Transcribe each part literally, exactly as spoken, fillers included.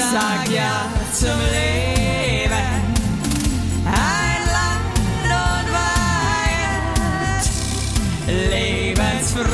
sag ja zum Leben. Ein Land und Weihend, Lebensfreude,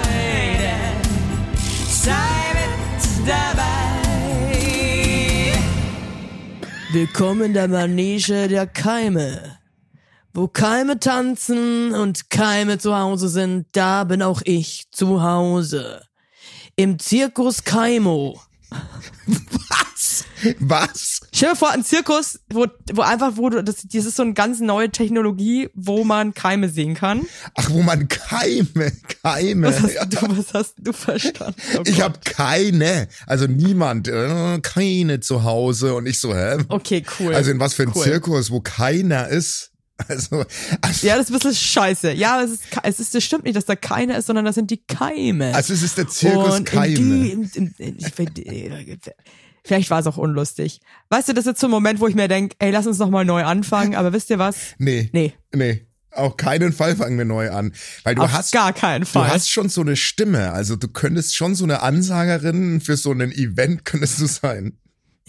sei mit dabei. Willkommen in der Manege der Keime. Wo Keime tanzen und Keime zu Hause sind, da bin auch ich zu Hause. Im Zirkus Keimo. Was? Was? Stell dir vor, ein Zirkus, wo, wo einfach, wo du, das, das ist so eine ganz neue Technologie, wo man Keime sehen kann. Ach, wo man Keime, Keime. Was hast du, was hast du verstanden? Oh ich Gott. habe keine, also niemand, äh, keine zu Hause und ich so, hä? Okay, cool. Also in was für ein Cool. Zirkus, wo keiner ist? Also, also, Ja, das ist ein bisschen scheiße. Ja, es ist, es ist, das stimmt nicht, dass da keiner ist, sondern das sind die Keime. also es ist der Zirkus Und Keime. in die, in, in, in, ich find, vielleicht war es auch unlustig. Weißt du, das ist jetzt so ein Moment, wo ich mir denke, ey, lass uns noch mal neu anfangen, aber wisst ihr was? Nee. Nee. Nee. Auf keinen Fall fangen wir neu an. Weil du Auf hast, gar keinen du Fall. hast schon so eine Stimme. Also du könntest schon so eine Ansagerin für so ein Event könntest du sein.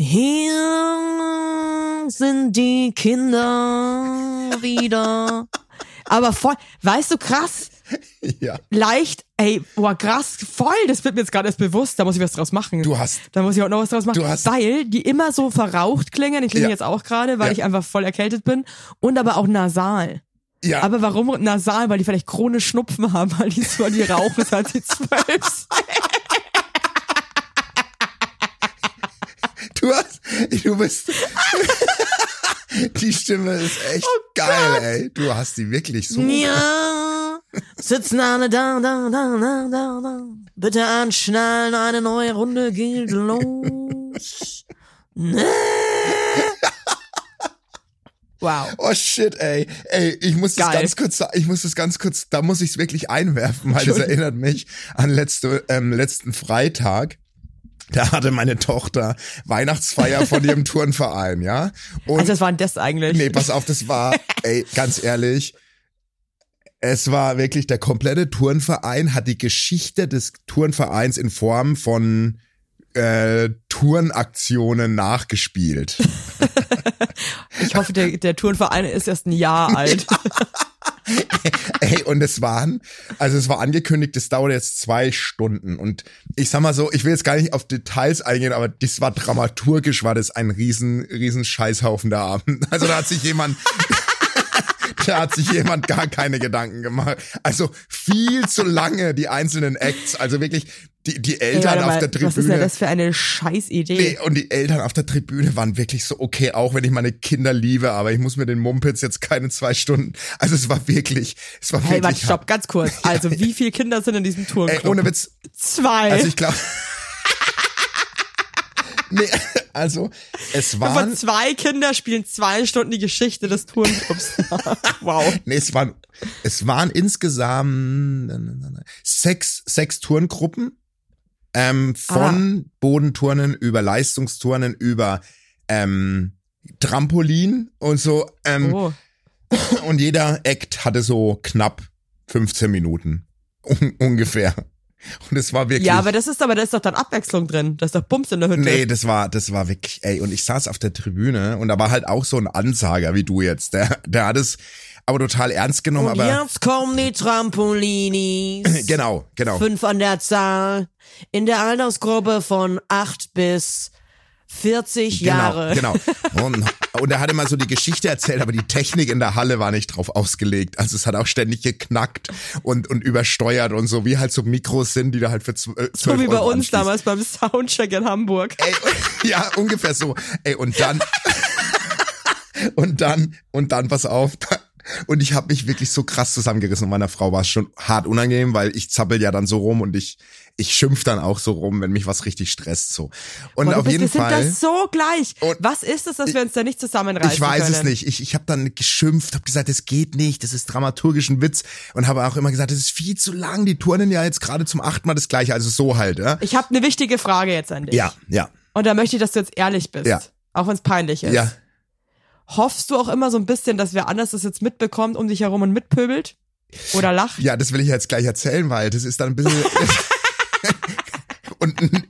Hier sind die Kinder wieder. Aber voll, weißt du, krass, Ja. leicht, ey, boah, krass, voll, das wird mir jetzt gerade erst bewusst, da muss ich was draus machen. Du hast, Da muss ich auch noch was draus machen. Du hast- weil die immer so verraucht klingen, die klingen Ja. jetzt auch gerade, weil Ja. ich einfach voll erkältet bin und aber auch nasal. ja. Aber warum nasal? Weil die vielleicht chronisch Schnupfen haben, weil die, weil die rauchen, seit sie zwölf sind. Du hast, du bist, die Stimme ist echt geil, ey. Du hast die wirklich so. Ja, sitzen alle da, da, da, da, da, da. Bitte anschnallen, eine neue Runde geht los. Nee. Wow. Oh shit, ey. Ey, ich muss das Geil. ganz kurz, ich muss das ganz kurz, da muss ich es wirklich einwerfen, weil das Entschuldigung. erinnert mich an letzte, ähm, letzten Freitag. Da hatte meine Tochter Weihnachtsfeier von ihrem Turnverein, ja? Und Also was war denn das eigentlich? nee, pass auf, das war, ey, ganz ehrlich, es war wirklich, der komplette Turnverein hat die Geschichte des Turnvereins in Form von äh, Turnaktionen nachgespielt. Ich hoffe, der, der Turnverein ist erst ein Jahr alt. Ey, und es waren, also es war angekündigt, es dauert jetzt zwei Stunden und ich sag mal so, ich will jetzt gar nicht auf Details eingehen, aber das war dramaturgisch, war das ein riesen, riesen Scheißhaufen der Abend. Also da hat sich jemand, da hat sich jemand gar keine Gedanken gemacht. Also viel zu lange die einzelnen Acts, also wirklich die, die Ey, Eltern warte auf mal, der Tribüne. was ist denn das für eine Scheißidee? Nee, und die Eltern auf der Tribüne waren wirklich so, okay, auch wenn ich meine Kinder liebe, aber ich muss mir den Mumpitz jetzt keine zwei Stunden. Also es war wirklich, es war Hey, wirklich. warte, stopp, ganz kurz. Also, wie viele Kinder sind in diesem Turnclub? Ey, ohne Witz. Zwei. Also ich glaube. Nee, also es Von waren. zwei Kinder spielen zwei Stunden die Geschichte des Turnclubs. Wow. Nee, es waren, es waren insgesamt sechs, sechs Turngruppen. Ähm, von Ah. Bodenturnen über Leistungsturnen über ähm, Trampolin und so. Ähm, Oh. Und jeder Act hatte so knapp fünfzehn Minuten. Un- ungefähr. Und es war wirklich. Ja, aber das ist aber, da ist doch dann Abwechslung drin. Da ist doch Bums in der Hütte. Nee, das war, das war wirklich, ey, und ich saß auf der Tribüne und da war halt auch so ein Ansager wie du jetzt. Der, der hat es aber total ernst genommen, Und aber. jetzt kommen die Trampolinis. Genau, genau. Fünf an der Zahl. In der Altersgruppe von acht bis vierzig Jahre. Genau, genau. Und, und er hatte mal so die Geschichte erzählt, aber die Technik in der Halle war nicht drauf ausgelegt. Also es hat auch ständig geknackt und, und übersteuert und so, wie halt so Mikros sind, die da halt für zwölf So wie bei Euro uns anschließt. damals beim Soundcheck in Hamburg. Ey, ja, ungefähr so. Ey, und dann, und dann, und dann, pass auf. Und ich habe mich wirklich so krass zusammengerissen. Und meiner Frau war es schon hart unangenehm, weil ich zappel ja dann so rum und ich, ich schimpf dann auch so rum, wenn mich was richtig stresst, so. Und Boah, du auf bist, jeden wir sind Fall. das so gleich. Und Was ist es, dass wir uns da nicht zusammenreißen Ich weiß können? es nicht. Ich, ich habe dann geschimpft, habe gesagt, das geht nicht, das ist dramaturgisch ein Witz und habe auch immer gesagt, das ist viel zu lang. Die turnen ja jetzt gerade zum achten Mal das Gleiche, also so halt, ja. Ich habe eine wichtige Frage jetzt an dich. Ja, ja, Und da möchte ich, dass du jetzt ehrlich bist. Ja. Auch wenn es peinlich ist. ja. Hoffst du auch immer so ein bisschen, dass wer anders das jetzt mitbekommt, um dich herum und mitpöbelt? Oder lacht? Ja, das will ich jetzt gleich erzählen, weil das ist dann ein bisschen. Und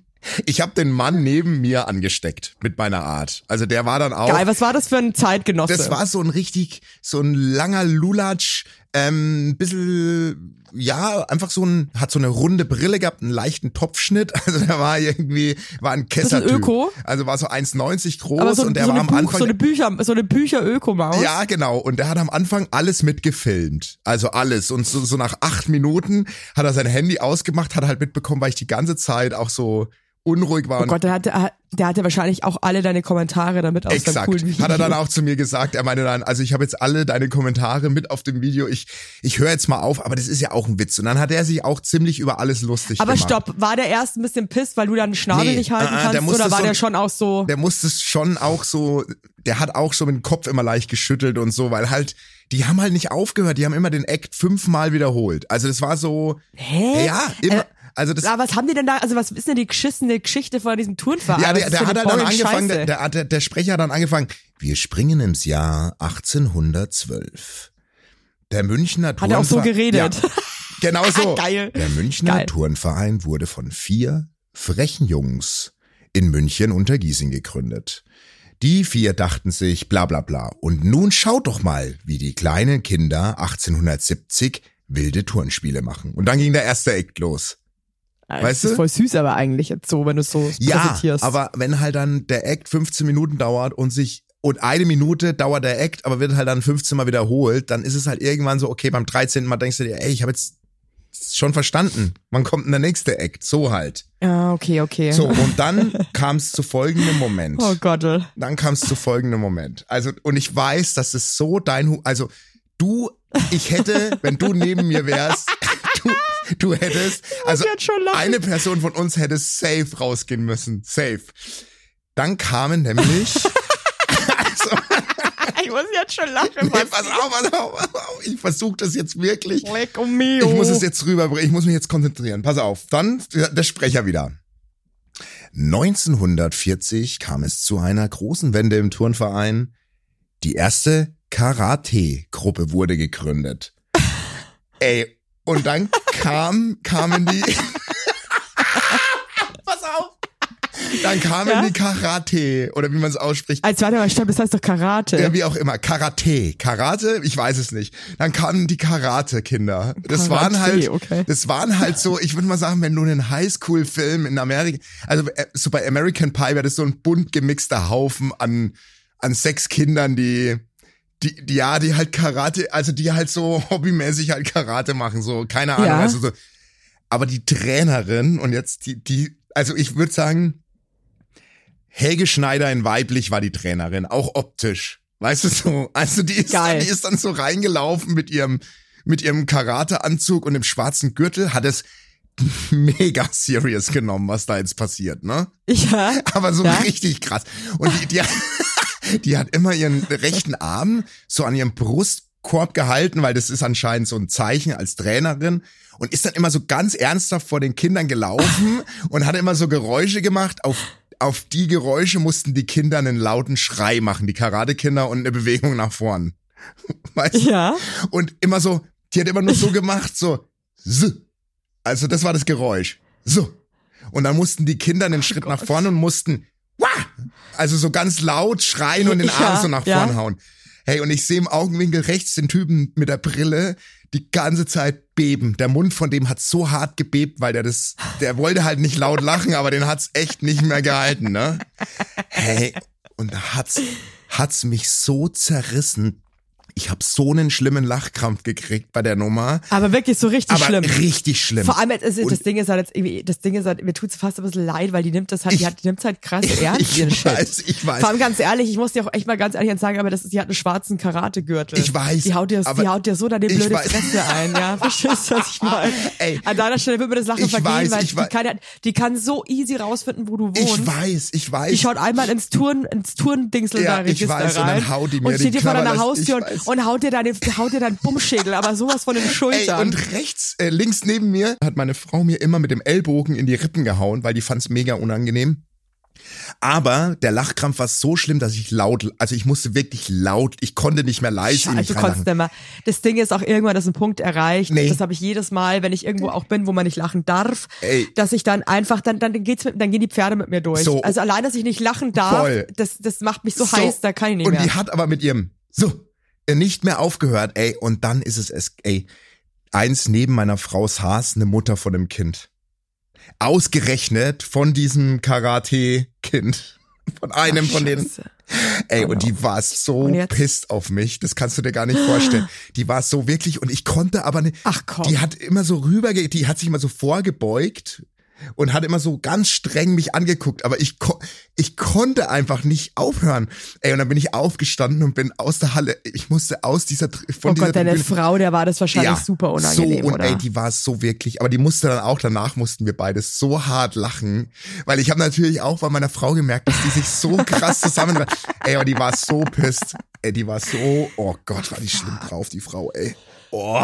ich habe den Mann neben mir angesteckt mit meiner Art. Also der war dann auch. Geil, was war das für ein Zeitgenosse? Das war so ein richtig, so ein langer Lulatsch, ähm, ein bisschen, ja, einfach so ein, hat so eine runde Brille gehabt, einen leichten Topfschnitt. Also der war irgendwie, war ein Kessertyp. Das ist ein Öko? Also war so eins neunzig groß Aber so, und der so war eine am Buch, Anfang. So eine Bücher, so eine Bücher-Ökomaus. Ja, genau. Und der hat am Anfang alles mitgefilmt. Also alles. Und so, so nach acht Minuten hat er sein Handy ausgemacht, hat halt mitbekommen, weil ich die ganze Zeit auch so unruhig war. Oh Gott, der hatte, der hatte wahrscheinlich auch alle deine Kommentare damit aus Exakt. dem coolen Video. Hat er dann auch zu mir gesagt. Er meinte dann, also ich habe jetzt alle deine Kommentare mit auf dem Video. Ich ich höre jetzt mal auf, aber das ist ja auch ein Witz. Und dann hat er sich auch ziemlich über alles lustig aber gemacht. Aber stopp, war der erst ein bisschen pisst, weil du dann den Schnabel Nee, nicht halten äh, kannst? der musste Oder war so- der schon auch so... Der musste es schon auch so, der hat auch schon mit dem Kopf immer leicht geschüttelt und so, weil halt, die haben halt nicht aufgehört. Die haben immer den Act fünfmal wiederholt. Also das war so, Hä? ja, immer. Äh, Also das, Aber was haben die denn da, also was ist denn die geschissene Geschichte von diesem Turnverein? ja, Was der, ist der für hat eine halt dann boring angefangen, Scheiße? der, der, der Sprecher hat dann angefangen, wir springen ins Jahr achtzehnhundertzwölf. Der Münchner Hat er auch so Turnver- geredet? Ja, genau so. Geil. Der Münchner Geil. Turnverein wurde von vier frechen Jungs in München unter Giesing gegründet. Die vier dachten sich bla bla bla. Und nun schaut doch mal, wie die kleinen Kinder achtzehnhundertsiebzig wilde Turnspiele machen. Und dann ging der erste Act los. Das Weißt ist du? voll süß aber eigentlich jetzt so, wenn du es so Ja, präsentierst. aber wenn halt dann der Act fünfzehn Minuten dauert und sich und eine Minute dauert der Act, aber wird halt dann fünfzehn Mal wiederholt, dann ist es halt irgendwann so, okay, beim dreizehnten Mal denkst du dir, ey, ich habe jetzt schon verstanden, wann kommt denn der nächste Act? So halt. Ja, okay, okay. So, und dann kam es zu folgendem Moment. Oh Gott. Dann kam es zu folgendem Moment. Also, und ich weiß, dass es so dein, Hu also du, ich hätte, wenn du neben mir wärst, du, du hättest, also jetzt schon lachen. eine Person von uns hätte safe rausgehen müssen. Safe. Dann kamen nämlich, also, Ich muss jetzt schon lachen. nee, was? pass auf, pass auf, pass auf, ich versuche das jetzt wirklich. Leck um mio. Ich muss es jetzt rüberbringen, ich muss mich jetzt konzentrieren. Pass auf, dann der Sprecher wieder. neunzehnhundertvierzig kam es zu einer großen Wende im Turnverein. Die erste Karate-Gruppe wurde gegründet. Ey, und dann kam, kamen die... Pass auf! Dann kamen Ja? die Karate, oder wie man es ausspricht. Als warte mal, stopp, das heißt doch Karate. Ja, wie auch immer. Karate. Karate? Ich weiß es nicht. Dann kamen die Karate-Kinder. Das Karate, waren halt, okay. das waren halt so, ich würde mal sagen, wenn du einen Highschool-Film in Amerika, also äh, so bei American Pie wäre das so ein bunt gemixter Haufen an, an sechs Kindern, die, die, die, ja, die halt Karate, also die halt so hobbymäßig halt Karate machen, so, keine Ahnung, Ja. also so. Aber die Trainerin und jetzt die, die, also ich würde sagen, Helge Schneider in weiblich war die Trainerin, auch optisch. Weißt du so? Also die ist, Geil. die ist dann so reingelaufen mit ihrem, mit ihrem Karateanzug und dem schwarzen Gürtel, hat es mega serious genommen, was da jetzt passiert, ne? Ja. Aber so Ja. richtig krass. Und die, die, die hat immer ihren rechten Arm so an ihrem Brustkorb gehalten, weil das ist anscheinend so ein Zeichen als Trainerin. Und ist dann immer so ganz ernsthaft vor den Kindern gelaufen und hat immer so Geräusche gemacht. Auf, auf die Geräusche mussten die Kinder einen lauten Schrei machen, die Karate-Kinder, und eine Bewegung nach vorn. Weißt du? Ja. Und immer so, die hat immer nur so gemacht, so, so. Also das war das Geräusch. So. Und dann mussten die Kinder einen Schritt nach vorne und mussten, wah! Also so ganz laut schreien und den Ja, Arm so nach ja. vorn hauen. Hey, und ich sehe im Augenwinkel rechts den Typen mit der Brille die ganze Zeit beben. Der Mund von dem hat so hart gebebt, weil der das, der wollte halt nicht laut lachen, aber den hat's echt nicht mehr gehalten, ne? Hey, und da hat's, hat's mich so zerrissen. Ich habe so einen schlimmen Lachkrampf gekriegt bei der Nummer. Aber wirklich so richtig aber schlimm. richtig schlimm. Vor allem, es, das Und- Ding ist halt jetzt irgendwie, das Ding ist halt, mir tut's fast ein bisschen leid, weil die nimmt das halt, die, hat, die nimmt's halt krass ernst, ich ihren Shit. weiß, ich weiß. Vor allem ganz ehrlich, ich muss dir auch echt mal ganz ehrlich sagen, aber das ist, die hat einen schwarzen Karategürtel. Ich weiß, Die haut dir, aber die haut dir so da die ich blöde weiß. Fresse ein, ja. Verstehst du, was ich meine? Ey, An deiner Stelle wird mir das Lachen ich vergehen, weiß, weil ich die weiß. kann, ja- die kann so easy rausfinden, wo du wohnst. Ich weiß, ich weiß. Die schaut einmal ins Turn, ins Turndingsel Ja, da ich Register weiß, und rein dann haut die mir und steht die dir vor deiner Knabber- Haustür ich und, weiß. und haut dir deine, haut dir deinen Bummschädel, aber sowas von den Ey, Schultern. und rechts, äh, links neben mir hat meine Frau mir immer mit dem Ellbogen in die Rippen gehauen, weil die fand's mega unangenehm. Aber der Lachkrampf war so schlimm, dass ich laut, also ich musste wirklich laut, ich konnte nicht mehr leise. Scheiße, du konntest nicht mehr. Das Ding ist auch irgendwann, dass ein Punkt erreicht. Nee. Das habe ich jedes Mal, wenn ich irgendwo auch bin, wo man nicht lachen darf, Ey. dass ich dann einfach, dann, dann geht's mit, dann gehen die Pferde mit mir durch. So. Also allein, dass ich nicht lachen darf, Voll. das, das macht mich so, So. heiß, da kann ich nicht und mehr. die hat aber mit ihrem, so, nicht mehr aufgehört, ey, und dann ist es, es ey, eins neben meiner Frau saß eine Mutter von einem Kind. Ausgerechnet von diesem Karate-Kind. Von einem Ach, von denen. Scheiße. Ey, Oh und no. die war so Und jetzt? pisst auf mich. Das kannst du dir gar nicht vorstellen. Die war so wirklich, und ich konnte aber nicht. Ach komm. Die hat immer so rüberge, die hat sich immer so vorgebeugt und hat immer so ganz streng mich angeguckt. Aber ich, ko ich konnte einfach nicht aufhören. Ey, und dann bin ich aufgestanden und bin aus der Halle. Ich musste aus dieser, von Oh dieser Gott, deine Tribüne- Frau, der war das wahrscheinlich Ja, super unangenehm, so, und oder? ey, die war so wirklich, aber die musste dann auch, danach mussten wir beide so hart lachen, weil ich habe natürlich auch bei meiner Frau gemerkt, dass die sich so krass zusammen, ey, aber die war so pisst, ey, die war so, oh Gott, war die schlimm drauf, die Frau, ey. Oh.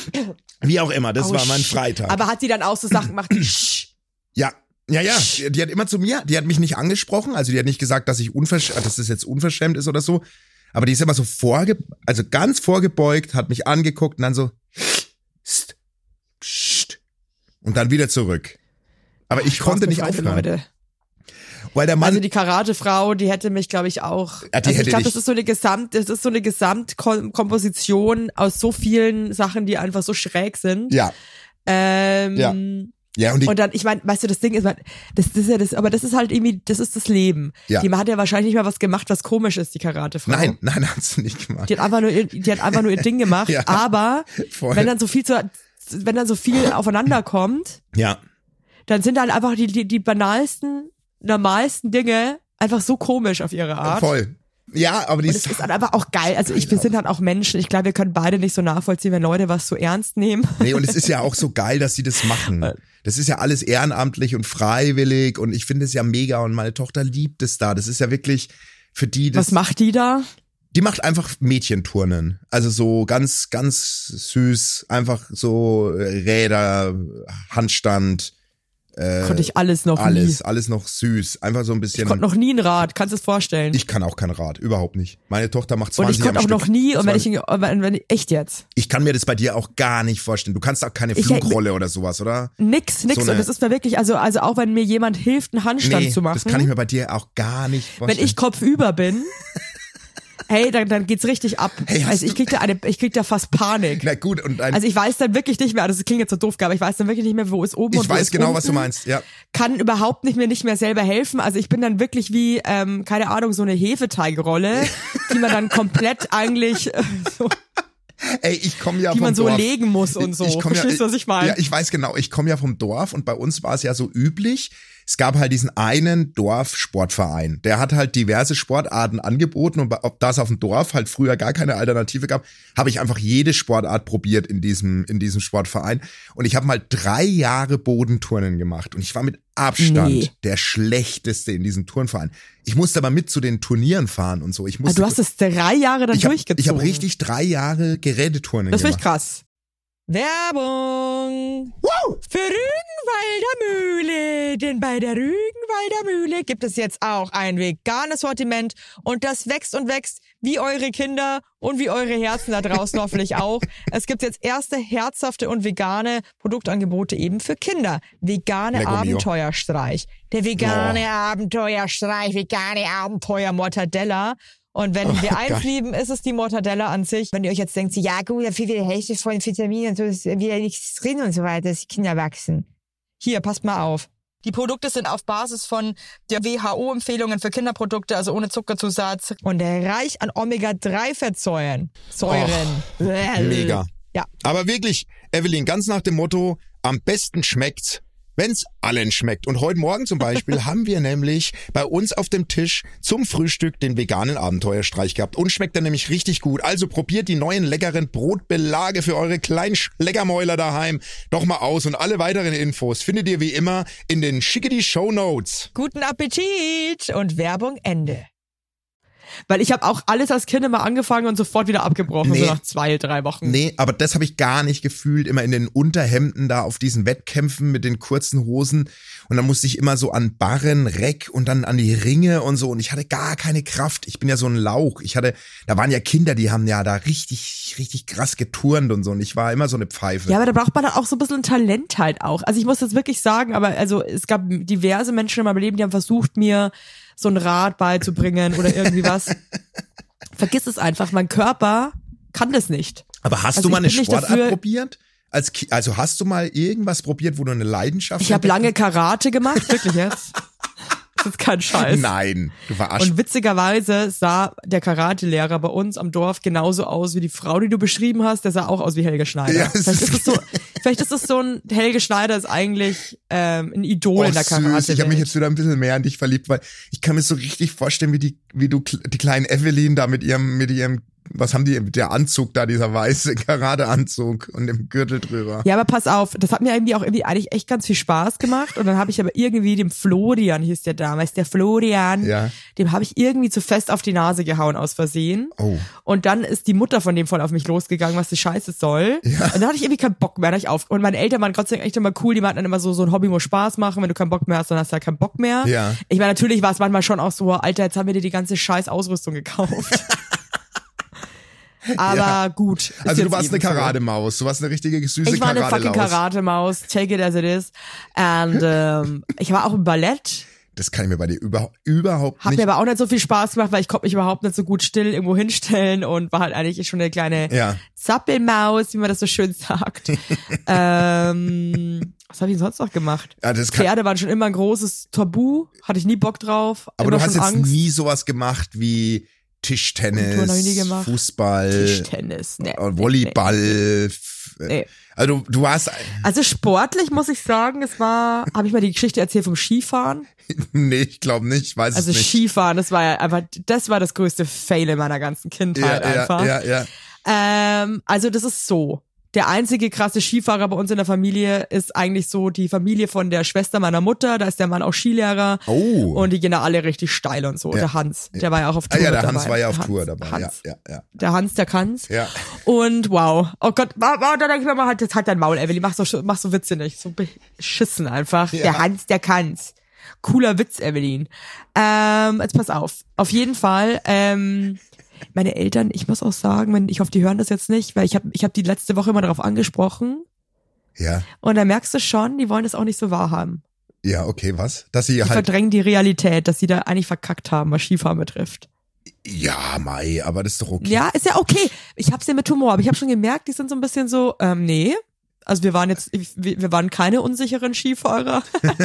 Wie auch immer, das Oh, war mein shit. Freitag. Aber hat sie dann auch so Sachen gemacht, Sch. Ja, ja, ja, die, die hat immer zu mir, die hat mich nicht angesprochen, also die hat nicht gesagt, dass ich unverschämt, dass das jetzt unverschämt ist oder so, aber die ist immer so vorge, also ganz vorgebeugt, hat mich angeguckt und dann so, pst, pst, und dann wieder zurück. Aber ich Spaß konnte mit nicht Leute, aufhören, Leute. weil der Mann, Also die Karatefrau, die hätte mich, glaube ich, auch. Ja, die also ich hätte glaube, dich- das ist so eine Gesamt, das ist so eine Gesamtkomposition aus so vielen Sachen, die einfach so schräg sind. ja, Ähm, Ja. ja, und die, Und dann, ich meine, weißt du, das Ding ist, das, das ist ja das, aber das ist halt irgendwie, das ist das Leben. Ja. Die hat ja wahrscheinlich nicht mal was gemacht, was komisch ist, die Karatefrau. nein, nein, hat's nicht gemacht. Die hat einfach nur, ihr- die hat einfach nur ihr Ding gemacht, Ja, aber voll. wenn dann so viel zu, wenn dann so viel aufeinander kommt, Ja, dann sind halt einfach die, die, die banalsten, normalsten Dinge einfach so komisch auf ihre Art. voll. Ja, aber die Und es ist halt einfach auch geil. Also ich, wir sind halt auch Menschen. Ich glaube, wir können beide nicht so nachvollziehen, wenn Leute was so ernst nehmen. Nee, und es ist ja auch so geil, dass sie das machen. Das ist ja alles ehrenamtlich und freiwillig und ich finde es ja mega und meine Tochter liebt es da. Das ist ja wirklich für die das. Was macht die da? Die macht einfach Mädchenturnen. Also so ganz, ganz süß, einfach so Räder, Handstand, äh, Konnte ich alles noch alles, nie. alles noch süß. Einfach so ein bisschen. Ich konnte noch nie ein Rad. Kannst du es vorstellen? Ich kann auch kein Rad, überhaupt nicht. Meine Tochter macht und zwanzig ich konnte am auch noch Stück. nie, und wenn ich, zwanzig wenn, wenn, echt jetzt. Ich kann mir das bei dir auch gar nicht vorstellen. Du kannst auch keine Ich- Flugrolle oder sowas, oder? Nix, nix. So eine- und das ist mir wirklich, also, also auch wenn mir jemand hilft, einen Handstand Nee, zu machen. das kann ich mir bei dir auch gar nicht vorstellen. wenn ich kopfüber bin, hey, dann, dann geht's richtig ab. Hey, hast also ich du- krieg da eine, ich krieg da fast Panik. Na gut, und ein, Also ich weiß dann wirklich nicht mehr, also das klingt jetzt so doof, aber ich weiß dann wirklich nicht mehr, wo ist oben und ich wo weiß ist genau, unten. was du meinst, ja. Kann überhaupt nicht mehr nicht mehr selber helfen. Also ich bin dann wirklich wie, ähm, keine Ahnung, so eine Hefeteigrolle, die man dann komplett eigentlich äh, so, Ey, ich komme ja die vom man so Dorf. legen muss und so. Ich komm Verstehst du, was ich meine? Ja, ich weiß genau. Ich komme ja vom Dorf und bei uns war es ja so üblich. Es gab halt diesen einen Dorfsportverein. Der hat halt diverse Sportarten angeboten und ob das auf dem Dorf halt früher gar keine Alternative gab, habe ich einfach jede Sportart probiert in diesem in diesem Sportverein. Und ich habe mal drei Jahre Bodenturnen gemacht und ich war mit Abstand Nee. der schlechteste in diesem Turnverein. Ich musste aber mit zu den Turnieren fahren und so. Ich Ah, musste du hast es drei Jahre dann ich hab, durchgezogen. ich habe richtig drei Jahre Geräteturnen Das finde ich gemacht. krass. Werbung! Wow! Für Rügenwalder Mühle, denn bei der Rügenwalder Mühle gibt es jetzt auch ein veganes Sortiment und das wächst und wächst wie eure Kinder und wie eure Herzen da draußen hoffentlich auch. Es gibt jetzt erste herzhafte und vegane Produktangebote eben für Kinder. Vegane Lego Mio. Abenteuerstreich. Der vegane Oh. Abenteuerstreich, vegane Abenteuer Mortadella. Und wenn Oh, wir geil. eins lieben, ist es die Mortadella an sich. Wenn ihr euch jetzt denkt, so, ja gut, da fehlt wieder die Hälfte von Vitaminen und so, ist wieder nichts drin und so weiter, dass die Kinder wachsen. Hier, passt mal auf. Die Produkte sind auf Basis von der W H O-Empfehlungen für Kinderprodukte, also ohne Zuckerzusatz und reich an Omega drei Fettsäuren. Säuren. Mega. Ja. Aber wirklich, Evelyn, ganz nach dem Motto, am besten schmeckt's, wenn's allen schmeckt. Und heute Morgen zum Beispiel haben wir nämlich bei uns auf dem Tisch zum Frühstück den veganen Abenteuerstreich gehabt. Und schmeckt er nämlich richtig gut. Also probiert die neuen leckeren Brotbelage für eure kleinen Schleckermäuler daheim doch mal aus. Und alle weiteren Infos findet ihr wie immer in den Schickety Show Notes. Guten Appetit und Werbung Ende. Weil ich habe auch alles als Kind immer angefangen und sofort wieder abgebrochen, Nee. so nach zwei, drei Wochen. Nee, aber das habe ich gar nicht gefühlt, immer in den Unterhemden da auf diesen Wettkämpfen mit den kurzen Hosen und dann musste ich immer so an Barren, Reck und dann an die Ringe und so und ich hatte gar keine Kraft. Ich bin ja so ein Lauch. Ich hatte, da waren ja Kinder, die haben ja da richtig, richtig krass geturnt und so und ich war immer so eine Pfeife. Ja, aber da braucht man dann auch so ein bisschen Talent halt auch. Also ich muss jetzt wirklich sagen, aber also es gab diverse Menschen in meinem Leben, die haben versucht, mir so ein Rad beizubringen oder irgendwie was. Vergiss es einfach, mein Körper kann das nicht. Aber hast Also du mal ich eine bin nicht Sportart dafür- probiert? Als Ki- Also hast du mal irgendwas probiert, wo du eine Leidenschaft Ich habe lange Karate gemacht, wirklich jetzt. Das ist kein Scheiß. Nein, du verarschst. Und witzigerweise sah der Karatelehrer bei uns am Dorf genauso aus wie die Frau, die du beschrieben hast. Der sah auch aus wie Helge Schneider. Ja, es vielleicht, ist- ist es so, vielleicht ist es so ein, Helge Schneider ist eigentlich ähm, ein Idol in der Karate. süß. Ich habe mich jetzt wieder ein bisschen mehr an dich verliebt, weil ich kann mir so richtig vorstellen, wie die, wie du die kleinen Evelyn da mit ihrem, mit ihrem, was haben die, der Anzug da, dieser weiße Karateanzug und dem Gürtel drüber. Ja, aber pass auf, das hat mir irgendwie auch irgendwie eigentlich echt ganz viel Spaß gemacht und dann habe ich aber irgendwie dem Florian, hieß der damals, der Florian, Ja. dem habe ich irgendwie zu fest auf die Nase gehauen aus Versehen. Oh. Und dann ist die Mutter von dem voll auf mich losgegangen, was die Scheiße soll. Ja. Und dann hatte ich irgendwie keinen Bock mehr, da hab ich auf. Und meine Eltern waren Gott sei Dank echt immer cool, die meinten dann immer so, so ein Hobby muss Spaß machen, wenn du keinen Bock mehr hast, dann hast du halt keinen Bock mehr. Ja. Ich meine, natürlich war es manchmal schon auch so, Alter, jetzt haben wir dir die ganze scheiß Ausrüstung gekauft. Aber Ja. gut. ist Also du jetzt warst eine eben so. Karademaus, du warst eine richtige süße Ich war eine fucking Karadelaus. Karate-Maus, take it as it is. Und ähm, ich war auch im Ballett. Das kann ich mir bei dir über, überhaupt Hat nicht. mir aber auch nicht so viel Spaß gemacht, weil ich konnte mich überhaupt nicht so gut still irgendwo hinstellen und war halt eigentlich schon eine kleine Ja. Zappelmaus, wie man das so schön sagt. ähm, was habe ich denn sonst noch gemacht? Ja, das kann, Pferde waren schon immer ein großes Tabu, hatte ich nie Bock drauf. aber immer du hast schon jetzt Angst. nie sowas gemacht wie Tischtennis, Touren hab ich nie gemacht. Fußball, Tischtennis, nee, äh, Volleyball. f- Nee. Also du warst, Also sportlich muss ich sagen, es war, habe ich mal die Geschichte erzählt vom Skifahren? nee, ich glaube nicht, ich weiß Also es nicht. Skifahren, das war ja einfach, das war das größte Fail in meiner ganzen Kindheit ja, einfach. ja, ja, ja. Ähm, also das ist so. Der einzige krasse Skifahrer bei uns in der Familie ist eigentlich so die Familie von der Schwester meiner Mutter. Da ist der Mann auch Skilehrer. Oh. Und die gehen da alle richtig steil und so. Ja. Der Hans, der war ja auch auf Ah Tour ja, der mit Hans dabei. war ja auf Hans, Tour dabei. Hans. Ja, ja, ja. Der Hans, der kann's. Ja. Und wow. Oh Gott, wow, wow, da denke ich mir mal, halt, jetzt halt dein Maul, Evelyn. Mach so, mach so Witze nicht. So beschissen einfach. Ja. Der Hans, der kann's. Cooler Witz, Evelyn. Ähm, jetzt pass auf. Auf jeden Fall, ähm, meine Eltern, ich muss auch sagen, wenn, ich hoffe, die hören das jetzt nicht, weil ich habe ich hab die letzte Woche immer darauf angesprochen Ja, und da merkst du schon, die wollen das auch nicht so wahrhaben. ja, okay, was? Dass sie Die halt, verdrängen die Realität, dass sie da eigentlich verkackt haben, was Skifahren betrifft. ja, Mai, aber das ist doch okay. Ja, ist ja okay. Ich hab's ja mit Humor, aber ich habe schon gemerkt, die sind so ein bisschen so, ähm, nee. Also wir waren jetzt, wir, wir waren keine unsicheren Skifahrer.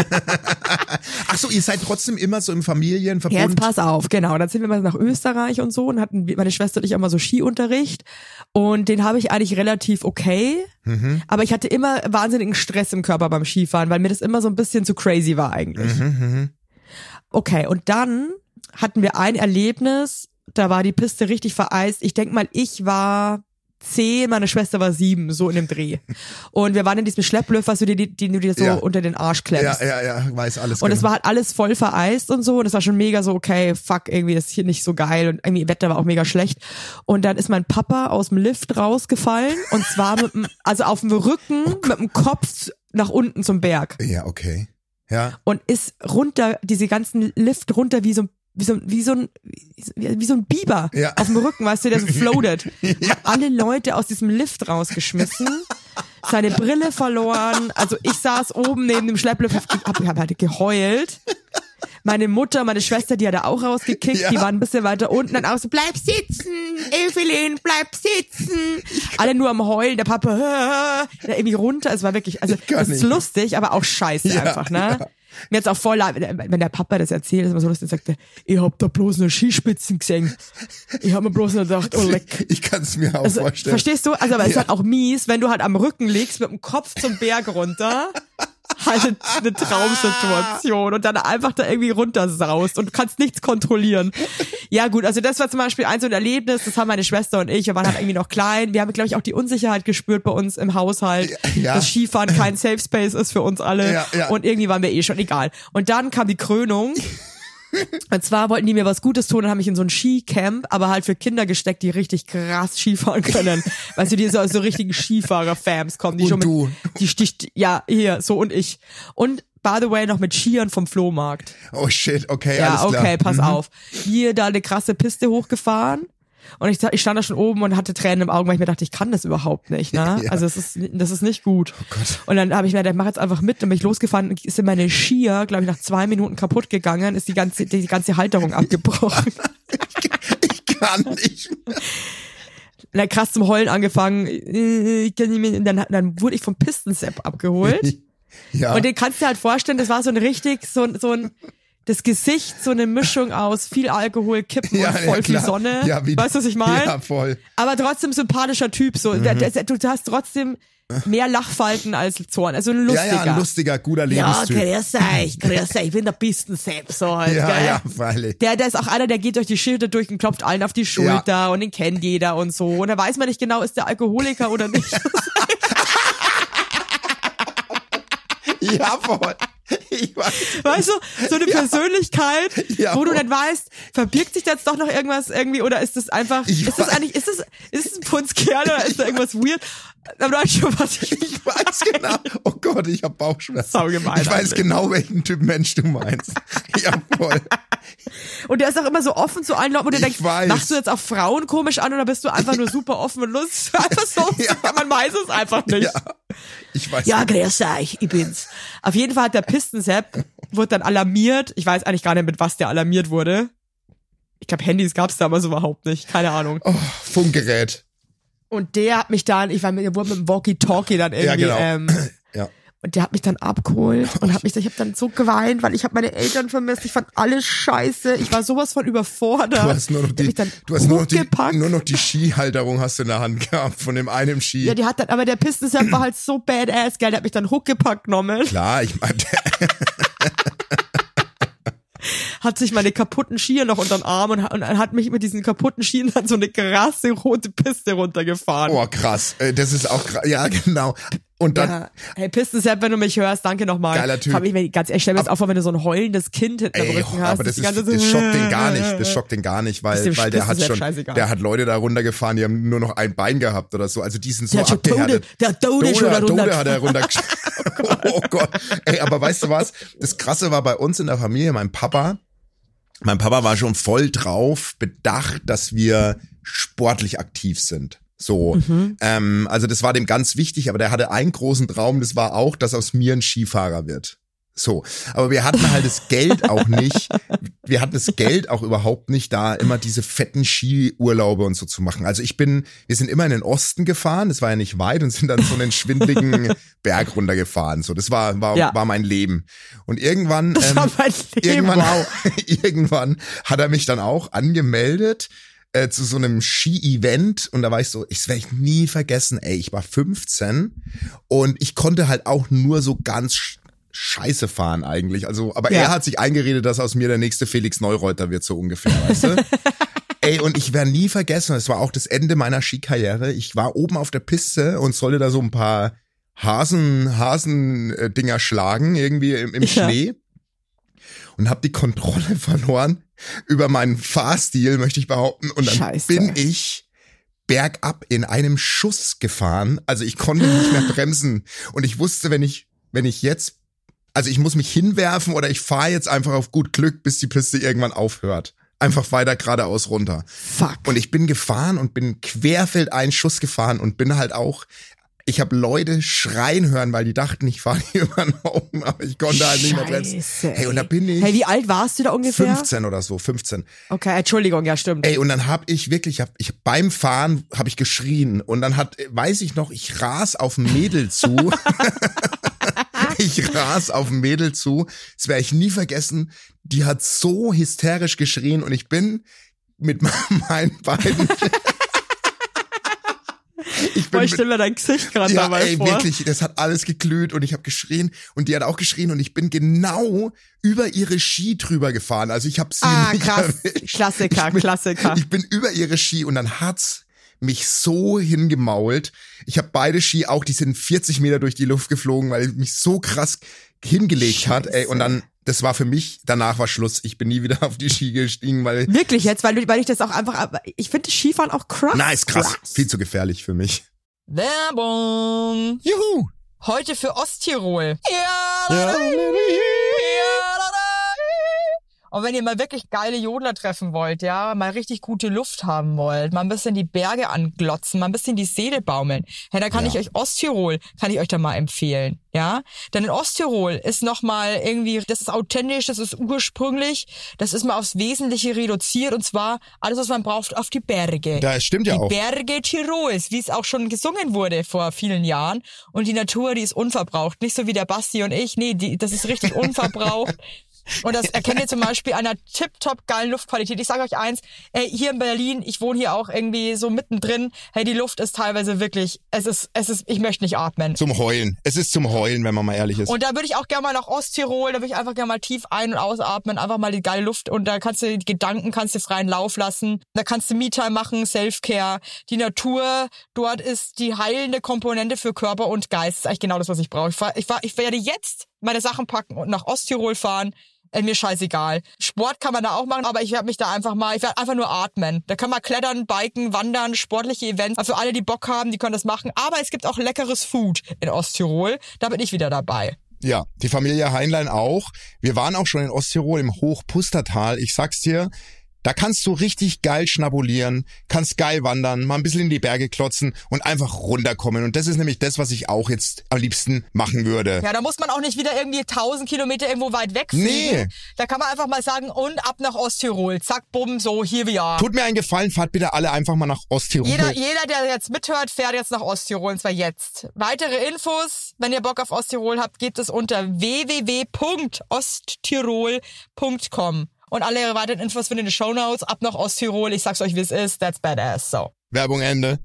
Ach so, ihr seid trotzdem immer so im Jetzt Familienverbund. pass auf, genau. Dann sind wir mal nach Österreich und so und hatten meine Schwester und ich immer so Skiunterricht und den habe ich eigentlich relativ okay, Mhm. aber ich hatte immer wahnsinnigen Stress im Körper beim Skifahren, weil mir das immer so ein bisschen zu crazy war eigentlich. Mhm, mhm. Okay, und dann hatten wir ein Erlebnis, da war die Piste richtig vereist. Ich denk mal, ich war zehn, meine Schwester war sieben, so in dem Dreh. Und wir waren in diesem Schlepplöff, was du dir, den du dir so Ja. unter den Arsch klemmst. Ja, ja, ja, weiß alles Und es genau. war halt alles voll vereist und so. Und es war schon mega so, okay, fuck, irgendwie ist hier nicht so geil. Und irgendwie Wetter war auch mega schlecht. Und dann ist mein Papa aus dem Lift rausgefallen. Und zwar mit dem, also auf dem Rücken, mit dem Kopf nach unten zum Berg. Ja, okay. Ja. Und ist runter, diese ganzen Lift runter wie so, wie so, wie so ein, wie, wie so ein Biber Ja. auf dem Rücken, weißt du, der so floatet. Hat alle Leute aus diesem Lift rausgeschmissen. Seine Brille verloren. Also ich saß oben neben dem Schlepplift, hab, hab, hab halt geheult. Meine Mutter, meine Schwester, die hat er auch rausgekickt, Ja. die waren ein bisschen weiter unten, dann auch so, bleib sitzen, Evelyn, bleib sitzen. Alle nur am Heulen, der Papa, äh, der irgendwie runter, es war wirklich, also Ich kann es ist nicht. lustig, aber auch scheiße Ja, einfach, ne? ja. Mir jetzt auch voll leid, wenn der Papa das erzählt, ist immer so lustig, sagt er, ich hab da bloß nur Skispitzen gesehen. Ich hab mir bloß nur gedacht, oh leck. Ich kann es mir auch Also, vorstellen. verstehst du? Also, aber es ist Ja. halt auch mies, wenn du halt am Rücken liegst, mit dem Kopf zum Berg runter. Halt eine Traumsituation und dann einfach da irgendwie runtersaust und du kannst nichts kontrollieren. Ja gut, also das war zum Beispiel eins so ein Erlebnis, das haben meine Schwester und ich, wir waren halt irgendwie noch klein. Wir haben, glaube ich, auch die Unsicherheit gespürt bei uns im Haushalt, Ja. dass Skifahren kein Safe Space ist für uns alle Ja, ja. und irgendwie waren wir eh schon egal. Und dann kam die Krönung. Und zwar wollten die mir was Gutes tun und haben mich in so ein Skicamp, aber halt für Kinder gesteckt, die richtig krass Skifahren können. Weißt du, die so aus so richtigen Skifahrer-Fams kommen. Die Und schon mit, du. Die sticht, ja, hier, so und ich. Und by the way, noch mit Skiern vom Flohmarkt. Oh shit, okay, Ja, alles klar. okay, pass Mhm. auf. Hier da eine krasse Piste hochgefahren. Und ich, ich stand da schon oben und hatte Tränen im Augen, weil ich mir dachte, ich kann das überhaupt nicht, ne? Ja. Also das ist, das ist nicht gut. Oh Gott. Und dann habe ich mir gedacht, ich mach jetzt einfach mit. Dann bin ich losgefahren und sind meine Skier, glaube ich, nach zwei Minuten kaputt gegangen, ist die ganze, die ganze Halterung abgebrochen. Ich kann nicht. Na, krass zum Heulen angefangen. Ich kann nicht mehr. Dann, dann wurde ich vom Pistensepp abgeholt. Ja. Und den kannst du dir halt vorstellen, das war so ein richtig, so, ein so ein, das Gesicht, so eine Mischung aus viel Alkohol, Kippen Ja, und voll ja, viel klar. Sonne. Ja, wie- weißt du, was ich meine? Ja, voll. Aber trotzdem sympathischer Typ, so. Der, der, du hast trotzdem mehr Lachfalten als Zorn. Also ein lustiger. Ja, ja, ein lustiger, guter Ja, Lebenstyp. grüß euch, grüß euch, ich bin der Pistensepp, so halt, Ja, gell? ja, freilich. Der, der ist auch einer, der geht durch die Schilder durch und klopft allen auf die Schulter Ja. und den kennt jeder und so. Und da weiß man nicht genau, ist der Alkoholiker oder nicht. Ja, voll. Ich weiß. Weißt du, so eine Persönlichkeit, Ja, wo du voll. dann weißt, verbirgt sich da jetzt doch noch irgendwas irgendwie oder ist das einfach, Ich ist das weiß. eigentlich, ist das, ist es ein Punzkerl oder ist da irgendwas weird? Aber du weißt schon, was ich Ich weiß genau. Oh Gott, ich hab Bauchschmerzen. Saugemein Ich weiß eigentlich. genau, welchen Typ Mensch du meinst. Ja, voll. Und der ist auch immer so offen zu allen Leuten, wo du Ich denkst, weiß. machst du jetzt auch Frauen komisch an oder bist du einfach nur super offen und lustig? Einfach so, Ja. man weiß es einfach nicht. Ja. Ich weiß. Ja, grüß euch, ich bin's. Auf jeden Fall hat der Pistensepp, wurde dann alarmiert. Ich weiß eigentlich gar nicht, mit was der alarmiert wurde. Ich glaube, Handys gab's damals überhaupt nicht. Keine Ahnung. Oh, Funkgerät. Und der hat mich dann, ich war mit, der wurde mit dem Walkie-Talkie dann irgendwie, Ja, genau. ähm, Ja. und der hat mich dann abgeholt und hat mich, ich habe dann so geweint, weil ich habe meine Eltern vermisst. Ich fand alles scheiße. Ich war sowas von überfordert. Du hast nur noch Der hat die, mich dann du hast nur noch die, hochgepackt. nur noch die Skihalterung hast du in der Hand gehabt von dem einen Ski. Ja, die hat dann, aber der Pistensepp war halt so badass, gell, der hat mich dann hochgepackt genommen, Klar, ich meine, hat sich meine kaputten Skier noch unter den Arm und, und hat mich mit diesen kaputten Skiern dann so eine krasse rote Piste runtergefahren. oh krass, Äh, das ist auch krass. Ja, genau. Und dann, Ja. Hey, Pistensepp, wenn du mich hörst, danke nochmal. Geiler Typ. Hab ich mir ganz ehrlich, stell mir jetzt auch vor, wenn du so ein heulendes Kind hinten am ey, Rücken hast. aber das, die ist, ganze das Zeit- schockt den gar nicht, das schockt den gar nicht, Ist weil, dem weil der hat Pistensepp schon, scheißegal. der hat Leute da runtergefahren, die haben nur noch ein Bein gehabt oder so, also die sind so Der hat schon Tode, abgehärtet. der hat Tode schon Dode, darunter. Dode hat er runter. Oh Gott. Ey, aber weißt du was? Das Krasse war bei uns in der Familie, mein Papa, mein Papa war schon voll drauf bedacht, dass wir sportlich aktiv sind. So, Mhm. ähm, also das war dem ganz wichtig, aber der hatte einen großen Traum, das war auch, dass aus mir ein Skifahrer wird. So, aber wir hatten halt das Geld auch nicht, wir hatten das Geld auch überhaupt nicht, da immer diese fetten Skiurlaube und so zu machen. Also ich bin, wir sind immer in den Osten gefahren, das war ja nicht weit und sind dann so einen schwindeligen Berg runtergefahren. So, das war, war, Ja. war mein Leben. Und irgendwann, Das ähm, war mein Leben, irgendwann, wow. irgendwann hat er mich dann auch angemeldet äh, zu so einem Ski-Event und da war ich so, ich werde ich nie vergessen, ey, ich war fünfzehn und ich konnte halt auch nur so ganz sch- scheiße fahren eigentlich. Also, aber Ja. er hat sich eingeredet, dass aus mir der nächste Felix Neureuter wird, so ungefähr, weißt du? Ey, und ich werde nie vergessen, es war auch das Ende meiner Skikarriere. Ich war oben auf der Piste und sollte da so ein paar Hasen, Hasen-Dinger schlagen, irgendwie im, im Ja. Schnee. Und habe die Kontrolle verloren über meinen Fahrstil, möchte ich behaupten. Und dann Scheiße. bin ich bergab in einem Schuss gefahren. Also ich konnte nicht mehr bremsen. Und ich wusste, wenn ich, wenn ich jetzt, also ich muss mich hinwerfen oder ich fahre jetzt einfach auf gut Glück, bis die Piste irgendwann aufhört. Einfach weiter geradeaus runter. Fuck. Und ich bin gefahren und bin querfeldein Schuss gefahren und bin halt auch, ich habe Leute schreien hören, weil die dachten, ich fahre die über den Haufen, aber ich konnte halt nicht mehr bremsen. Scheiße, Hey, und da bin ich Hey, wie alt warst du da ungefähr? fünfzehn oder so, fünfzehn. Okay, Entschuldigung, ja, stimmt. Ey, und dann hab ich wirklich, hab, ich beim Fahren habe ich geschrien und dann hat, weiß ich noch, ich ras auf ein Mädel zu. Ich ras auf ein Mädel zu. Das werde ich nie vergessen. Die hat so hysterisch geschrien und ich bin mit meinen beiden. Ich Boah, bin ich stelle mir dein Gesicht gerade ja, dabei ey, vor. wirklich, das hat alles geglüht und ich habe geschrien und die hat auch geschrien und ich bin genau über ihre Ski drüber gefahren. Also ich habe sie Ah, nicht krass. erwischt. Klassiker, ich bin, Klassiker. Ich bin über ihre Ski und dann hat's mich so hingemault. Ich habe beide Ski auch, die sind vierzig Meter durch die Luft geflogen, weil ich mich so krass hingelegt Scheiße. hat, ey, und dann, das war für mich, danach war Schluss. Ich bin nie wieder auf die Ski gestiegen, weil... Wirklich jetzt, weil, du, weil ich das auch einfach, ich finde Skifahren auch krass. Na, ist krass. krass. Viel zu gefährlich für mich. Werbung. Juhu. Heute für Osttirol. Ja, Ja. Und wenn ihr mal wirklich geile Jodler treffen wollt, ja, mal richtig gute Luft haben wollt, mal ein bisschen die Berge anglotzen, mal ein bisschen die Seele baumeln, ja, dann kann Ja. ich euch Osttirol, kann ich euch da mal empfehlen, ja. Denn in Osttirol ist nochmal irgendwie, das ist authentisch, das ist ursprünglich, das ist mal aufs Wesentliche reduziert und zwar alles, was man braucht, auf die Berge. Das stimmt ja die auch. Berge Tirols, wie es auch schon gesungen wurde vor vielen Jahren. Und die Natur, die ist unverbraucht. Nicht so wie der Basti und ich. Nee, die, das ist richtig unverbraucht. Und das erkennt ihr zum Beispiel an einer tipptopp geilen Luftqualität. Ich sage euch eins, ey, hier in Berlin, ich wohne hier auch irgendwie so mittendrin, hey, die Luft ist teilweise wirklich, es ist, es ist, ich möchte nicht atmen. Zum Heulen. Es ist zum Heulen, wenn man mal ehrlich ist. Und da würde ich auch gerne mal nach Osttirol, da würde ich einfach gerne mal tief ein- und ausatmen, einfach mal die geile Luft und da kannst du die Gedanken, kannst du freien Lauf lassen, da kannst du Me-Time machen, Self-Care, die Natur, dort ist die heilende Komponente für Körper und Geist, das ist eigentlich genau das, was ich brauche. Ich, fahr, ich, fahr, ich werde jetzt meine Sachen packen und nach Osttirol fahren. Äh, mir scheißegal. Sport kann man da auch machen, aber ich werde mich da einfach mal, ich werde einfach nur atmen. Da kann man klettern, biken, wandern, sportliche Events. Also für alle, die Bock haben, die können das machen. Aber es gibt auch leckeres Food in Osttirol. Da bin ich wieder dabei. Ja, die Familie Heinlein auch. Wir waren auch schon in Osttirol im Hochpustertal. Ich sag's dir, da kannst du richtig geil schnabulieren, kannst geil wandern, mal ein bisschen in die Berge klotzen und einfach runterkommen. Und das ist nämlich das, was ich auch jetzt am liebsten machen würde. Ja, da muss man auch nicht wieder irgendwie tausend Kilometer irgendwo weit wegfliegen. Nee. Da kann man einfach mal sagen, und ab nach Osttirol. Zack, bumm, so, hier wir are. Tut mir einen Gefallen, fahrt bitte alle einfach mal nach Osttirol. Jeder, jeder, der jetzt mithört, fährt jetzt nach Osttirol, und zwar jetzt. Weitere Infos, wenn ihr Bock auf Osttirol habt, gibt es unter w w w punkt osttirol punkt com. Und alle weiteren Infos findet ihr in den Shownotes. Ab nach Osttirol. Ich sag's euch, wie es ist. That's badass. So. Werbung Ende.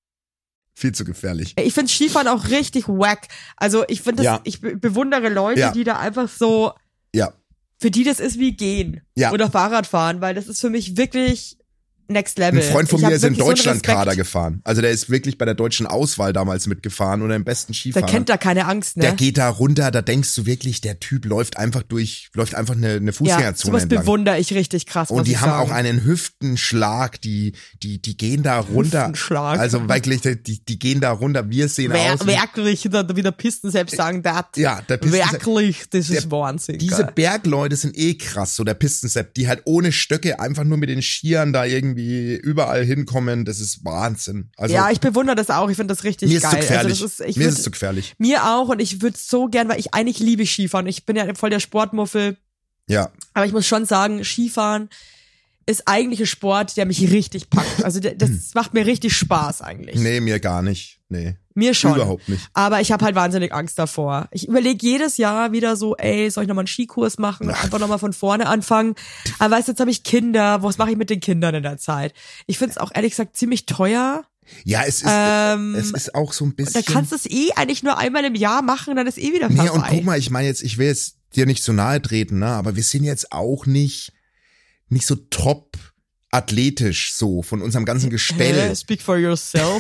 Viel zu gefährlich. Ich finde Skifahren auch richtig wack. Also ich finde das, Ja. ich be- bewundere Leute, Ja. die da einfach so, Ja. für die das ist wie gehen. Ja. Oder Fahrradfahren, weil das ist für mich wirklich next level. Ein Freund von Ich hab mir ist in wirklich so einen Deutschlandkader Respekt. gefahren. Also der ist wirklich bei der deutschen Auswahl damals mitgefahren oder im besten Der Skifahrer. kennt da keine Angst, ne? Der geht da runter, da denkst du wirklich, der Typ läuft einfach durch, läuft einfach eine, eine ja, Fußgängerzone sowas entlang. bewundere ich richtig krass, muss Und die ich haben sagen. auch einen Hüftenschlag, die, die, die gehen da runter. Hüftenschlag. Also wirklich, die, die gehen da runter. Wir sehen Wer, aus. wie- wirklich, wie der Pisten selbst sagen, dat, Ja, der Pisten- wirklich, das ist der- Wahnsinn. Diese geil. Bergleute sind eh krass, so der Pistensepp, die halt ohne Stöcke einfach nur mit den Skiern da irgendwie überall hinkommen. Das ist Wahnsinn. Also ja, ich bewundere das auch, ich finde das richtig mir ist geil. zu gefährlich. Also das ist, ich mir würd, ist es zu gefährlich. Mir auch und ich würde so gern, weil ich eigentlich liebe Skifahren. Ich bin ja voll der Sportmuffel, Ja, aber ich muss schon sagen, Skifahren ist eigentlich ein Sport, der mich richtig packt. Also der, das macht mir richtig Spaß eigentlich. nee, mir gar nicht. Nee, Mir schon. überhaupt nicht. Aber ich habe halt wahnsinnig Angst davor. Ich überlege jedes Jahr wieder so, ey, soll ich nochmal einen Skikurs machen? Einfach nochmal von vorne anfangen. Aber weißt du, jetzt habe ich Kinder. Was mache ich mit den Kindern in der Zeit? Ich finde es auch ehrlich gesagt ziemlich teuer. Ja, es ist, Ähm, es ist auch so ein bisschen. Da kannst du es eh eigentlich nur einmal im Jahr machen, dann ist eh wieder vorbei. Nee, und guck mal, ich meine jetzt, ich will jetzt dir nicht zu nahe treten, ne, aber wir sind jetzt auch nicht, nicht so top athletisch so von unserem ganzen Gestell, Hä? Speak for yourself.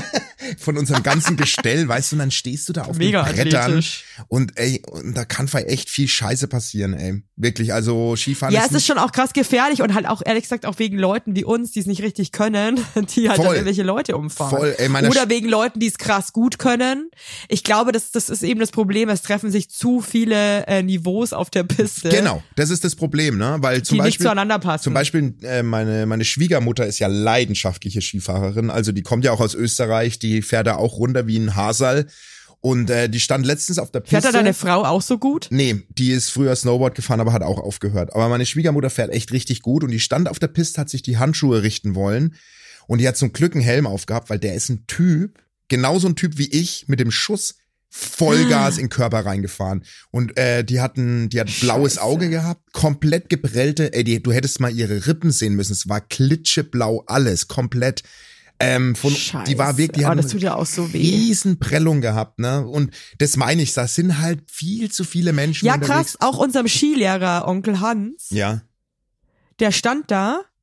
von unserem ganzen Gestell, weißt du, und dann stehst du da auf Mega den Brettern athletisch. und ey, und da kann vielleicht echt viel Scheiße passieren, ey. Wirklich, also Skifahren Ja, ist es ist nicht, schon auch krass gefährlich und halt auch ehrlich gesagt auch wegen Leuten wie uns, die es nicht richtig können, die halt Voll. dann irgendwelche Leute umfahren. Voll, ey, meine Oder Sch- wegen Leuten, die es krass gut können. Ich glaube, das, das ist eben das Problem. Es treffen sich zu viele äh, Niveaus auf der Piste, Genau, das ist das Problem, ne, weil zum die nicht Beispiel zueinander passen. Zum Beispiel äh, meine meine Schwiegermutter ist ja leidenschaftliche Skifahrerin, also die kommt ja auch aus Österreich, die fährt da auch runter wie ein Hasal und äh, die stand letztens auf der Piste. Fährt da deine Frau auch so gut? Nee, die ist früher Snowboard gefahren, aber hat auch aufgehört. Aber meine Schwiegermutter fährt echt richtig gut und die stand auf der Piste, hat sich die Handschuhe richten wollen und die hat zum Glück einen Helm aufgehabt, weil der ist ein Typ, genauso ein Typ wie ich, mit dem Schuss Vollgas in den Körper reingefahren. Und äh, die hatten, die hat blaues Scheiße. Auge gehabt, komplett geprellte, ey, die, du hättest mal ihre Rippen sehen müssen, es war klitscheblau, alles, komplett. Ähm, von, Scheiße. die war wirklich, die Oh, hat das tut ja auch so weh. riesen Prellung gehabt, ne? Und das meine ich, das sind halt viel zu viele Menschen Ja, unterwegs. krass. Auch unserem Skilehrer, Onkel Hans, Ja, der stand da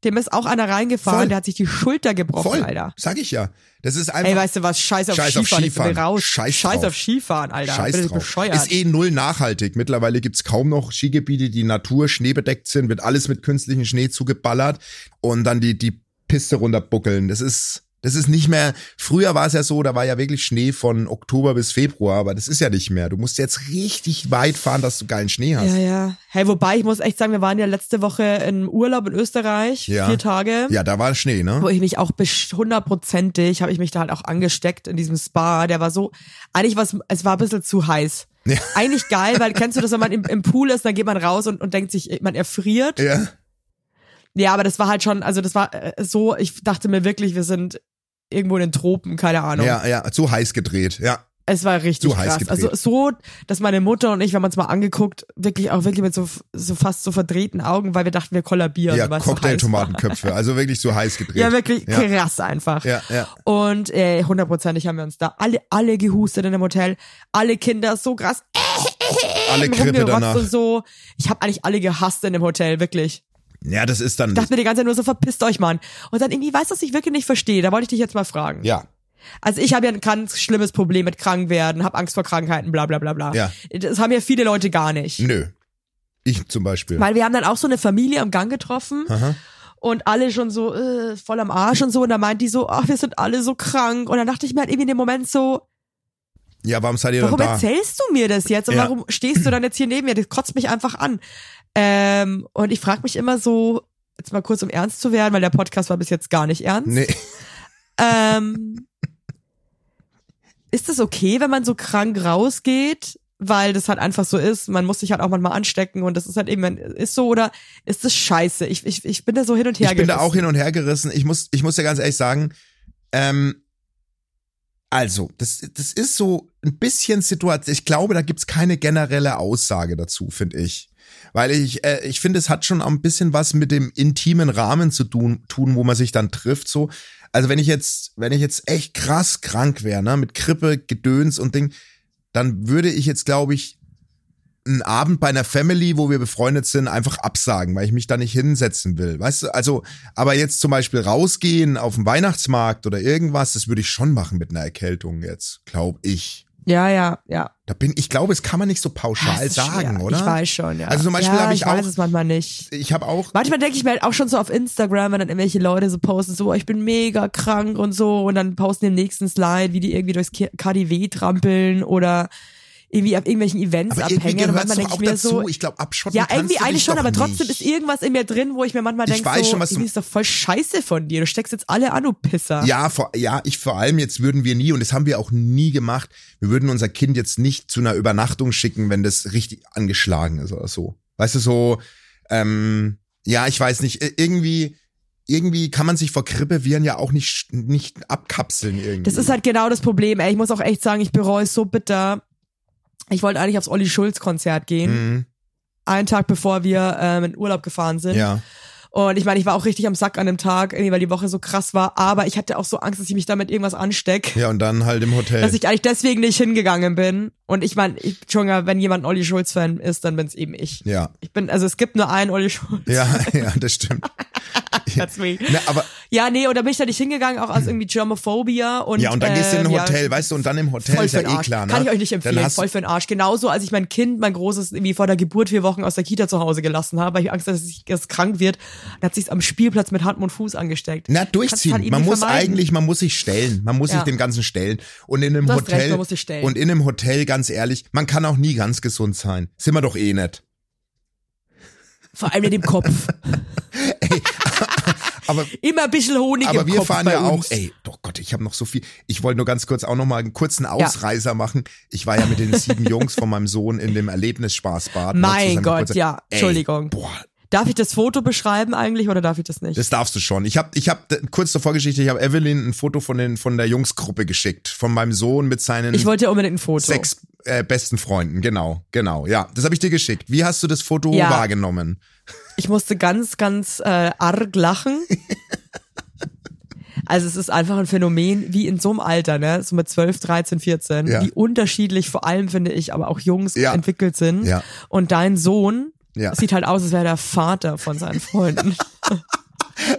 dem ist auch einer reingefahren, Voll. der hat sich die Schulter gebrochen, Voll, Alter. sag ich ja. Das ist einfach. Ey, weißt du was, scheiß auf Scheiß auf Skifahren, ich Skifahren. bin raus. Scheiß Scheiß drauf. auf Skifahren, Alter. Scheiß bin ich drauf. bescheuert. Ist eh null nachhaltig. Mittlerweile gibt's kaum noch Skigebiete, die Natur schneebedeckt sind, wird alles mit künstlichem Schnee zugeballert und dann die, die Piste runterbuckeln. Das ist, das ist nicht mehr, früher war es ja so, da war ja wirklich Schnee von Oktober bis Februar, aber das ist ja nicht mehr. Du musst jetzt richtig weit fahren, dass du geilen Schnee hast. Ja, ja. Hey, wobei, ich muss echt sagen, wir waren ja letzte Woche im Urlaub in Österreich, Ja. vier Tage. Ja, da war Schnee, ne? Wo ich mich auch besch- hundertprozentig, habe ich mich da halt auch angesteckt in diesem Spa. Der war so, eigentlich was, es war ein bisschen zu heiß. Ja. Eigentlich geil, weil kennst du das, wenn man im, im Pool ist, dann geht man raus und, und denkt sich, man erfriert. Ja. Ja, aber das war halt schon, also das war äh, so, ich dachte mir wirklich, wir sind irgendwo in den Tropen, keine Ahnung. Ja, ja, zu heiß gedreht, ja. Es war richtig Zu heiß krass. gedreht. Also so, dass meine Mutter und ich, wir haben uns mal angeguckt, wirklich auch wirklich mit so, so fast so verdrehten Augen, weil wir dachten, wir kollabieren. Ja, weil es so heiß war. Cocktail-Tomatenköpfe, also wirklich zu heiß gedreht. Ja, wirklich Ja. krass einfach. Ja, ja. Und äh, hundertprozentig haben wir uns da alle, alle gehustet in dem Hotel. Alle Kinder so krass Alle Krippe rumgerotzt danach. und so. Ich habe eigentlich alle gehasst in dem Hotel, wirklich. Ja, das ist dann. Ich dachte mir die ganze Zeit nur so, verpisst euch, Mann. Und dann irgendwie, weißt du, was ich wirklich nicht verstehe? Da wollte ich dich jetzt mal fragen. Ja. Also ich habe ja ein ganz schlimmes Problem mit Krankwerden, habe Angst vor Krankheiten, bla bla bla bla. Ja. Das haben ja viele Leute gar nicht. Nö. Ich zum Beispiel. Weil wir haben dann auch so eine Familie am Gang getroffen Aha. und alle schon so äh, voll am Arsch und so. Und da meint die so, ach, wir sind alle so krank. Und dann dachte ich mir halt irgendwie in dem Moment so, Ja, warum seid ihr warum dann da? erzählst du mir das jetzt? Und Ja. warum stehst du dann jetzt hier neben mir? Das kotzt mich einfach an. Ähm, und ich frage mich immer so, jetzt mal kurz um ernst zu werden, weil der Podcast war bis jetzt gar nicht ernst. Nee. Ähm, ist es okay, wenn man so krank rausgeht, weil das halt einfach so ist? Man muss sich halt auch manchmal anstecken und das ist halt eben, ist so, oder ist das scheiße? Ich, ich, ich bin da so hin und her Ich bin da gerissen. auch hin und her gerissen. Ich muss, ich muss dir ganz ehrlich sagen, ähm, also, das, das ist so ein bisschen Situation. Ich glaube, da gibt's keine generelle Aussage dazu, finde ich. Weil ich, äh, ich finde, es hat schon auch ein bisschen was mit dem intimen Rahmen zu tun, tun, wo man sich dann trifft, so. Also wenn ich jetzt, wenn ich jetzt echt krass krank wäre, ne, mit Grippe, Gedöns und Ding, dann würde ich jetzt, glaube ich, einen Abend bei einer Family, wo wir befreundet sind, einfach absagen, weil ich mich da nicht hinsetzen will. Weißt du, also, aber jetzt zum Beispiel rausgehen auf den Weihnachtsmarkt oder irgendwas, das würde ich schon machen mit einer Erkältung jetzt, glaube ich. Ja, ja, ja. Da bin, ich glaube, es kann man nicht so pauschal Das ist sagen, schwer. oder? Ich weiß schon, ja. Also zum Beispiel ja, habe ich ich auch, weiß es manchmal nicht. ich habe auch, Manchmal denke ich mir halt auch schon so auf Instagram, wenn dann irgendwelche Leute so posten, so, ich bin mega krank und so, und dann posten den nächsten Slide, wie die irgendwie durchs K D W trampeln oder irgendwie auf irgendwelchen Events aber irgendwie abhängen. Und gehört es manchmal doch denke auch ich mir dazu. so, Ich glaube, abschotten ja, kannst irgendwie du eigentlich dich schon, doch aber trotzdem nicht. ist irgendwas in mir drin, wo ich mir manchmal Ich denke, weiß so, schon, was du- irgendwie ist doch voll scheiße von dir. Du steckst jetzt alle an, du Pisser. Ja, vor, ja, ich vor allem jetzt würden wir nie, und das haben wir auch nie gemacht, wir würden unser Kind jetzt nicht zu einer Übernachtung schicken, wenn das richtig angeschlagen ist oder so. Weißt du, so, ähm, ja, ich weiß nicht, irgendwie, irgendwie kann man sich vor Grippeviren ja auch nicht, nicht abkapseln irgendwie. Das ist halt genau das Problem, ey. Ich muss auch echt sagen, ich bereue es so bitter. Ich wollte eigentlich aufs Olli Schulz Konzert gehen. Mhm. Einen Tag bevor wir ähm, in Urlaub gefahren sind. Ja. Und ich meine, ich war auch richtig am Sack an dem Tag, irgendwie, weil die Woche so krass war. Aber ich hatte auch so Angst, dass ich mich damit irgendwas anstecke. Ja, und dann halt im Hotel. Dass ich eigentlich deswegen nicht hingegangen bin. Und ich meine, ich, Junge, wenn jemand ein Olli Schulz-Fan ist, dann bin's eben ich. Ja. Ich bin, also es gibt nur einen Olli Schulz. Ja, ja, das stimmt. That's me. Na, aber, Ja, nee, und da bin ich da nicht hingegangen, auch aus irgendwie Germophobia. Und, ja, und dann gehst du in ein ähm, Hotel, ja, weißt du, und dann im Hotel voll ist für ja den eh Arsch. klar, ne? Kann ich euch nicht Dann empfehlen, hast- voll für den Arsch. Genauso, als ich mein Kind, mein Großes, irgendwie vor der Geburt vier Wochen aus der Kita zu Hause gelassen habe, weil ich Angst hatte, dass es dass es krank wird. Dann hat sich's am Spielplatz mit Hand und Fuß angesteckt. Na, Kannst durchziehen. halt eben Man nicht muss vermeiden. eigentlich, man muss sich stellen. Man muss sich Ja. dem Ganzen stellen. Und in einem Du hast Hotel, recht, man muss sich stellen. und in einem Hotel, ganz ehrlich, man kann auch nie ganz gesund sein. Sind wir doch eh nicht. Vor allem in dem Kopf. Aber, Immer ein bisschen Honig aber im wir Kopf fahren bei ja auch, uns. ey, doch Gott, ich habe noch so viel. Ich wollte nur ganz kurz auch noch mal einen kurzen Ausreißer machen. Ich war ja mit den sieben Jungs von meinem Sohn in dem Erlebnisspaßbad. ne, zu Mein seinem Gott, Geburtstag. ja. Ey, Entschuldigung. Boah, Darf ich das Foto beschreiben eigentlich oder darf ich das nicht? das darfst du schon. Ich habe, ich habe kurz zur Vorgeschichte, ich habe Evelyn ein Foto von den von der Jungsgruppe geschickt, von meinem Sohn mit seinen Ich wollte ja unbedingt ein Foto. sechs äh, besten Freunden. Genau, genau. Ja, das habe ich dir geschickt. Wie hast du das Foto Ja. wahrgenommen? Ich musste ganz, ganz äh, arg lachen. Also es ist einfach ein Phänomen, wie in so einem Alter, ne, so mit zwölf, dreizehn, vierzehn, Ja. wie unterschiedlich vor allem, finde ich, aber auch Jungs Ja. entwickelt sind. Ja. Und dein Sohn Ja. sieht halt aus, als wäre der Vater von seinen Freunden.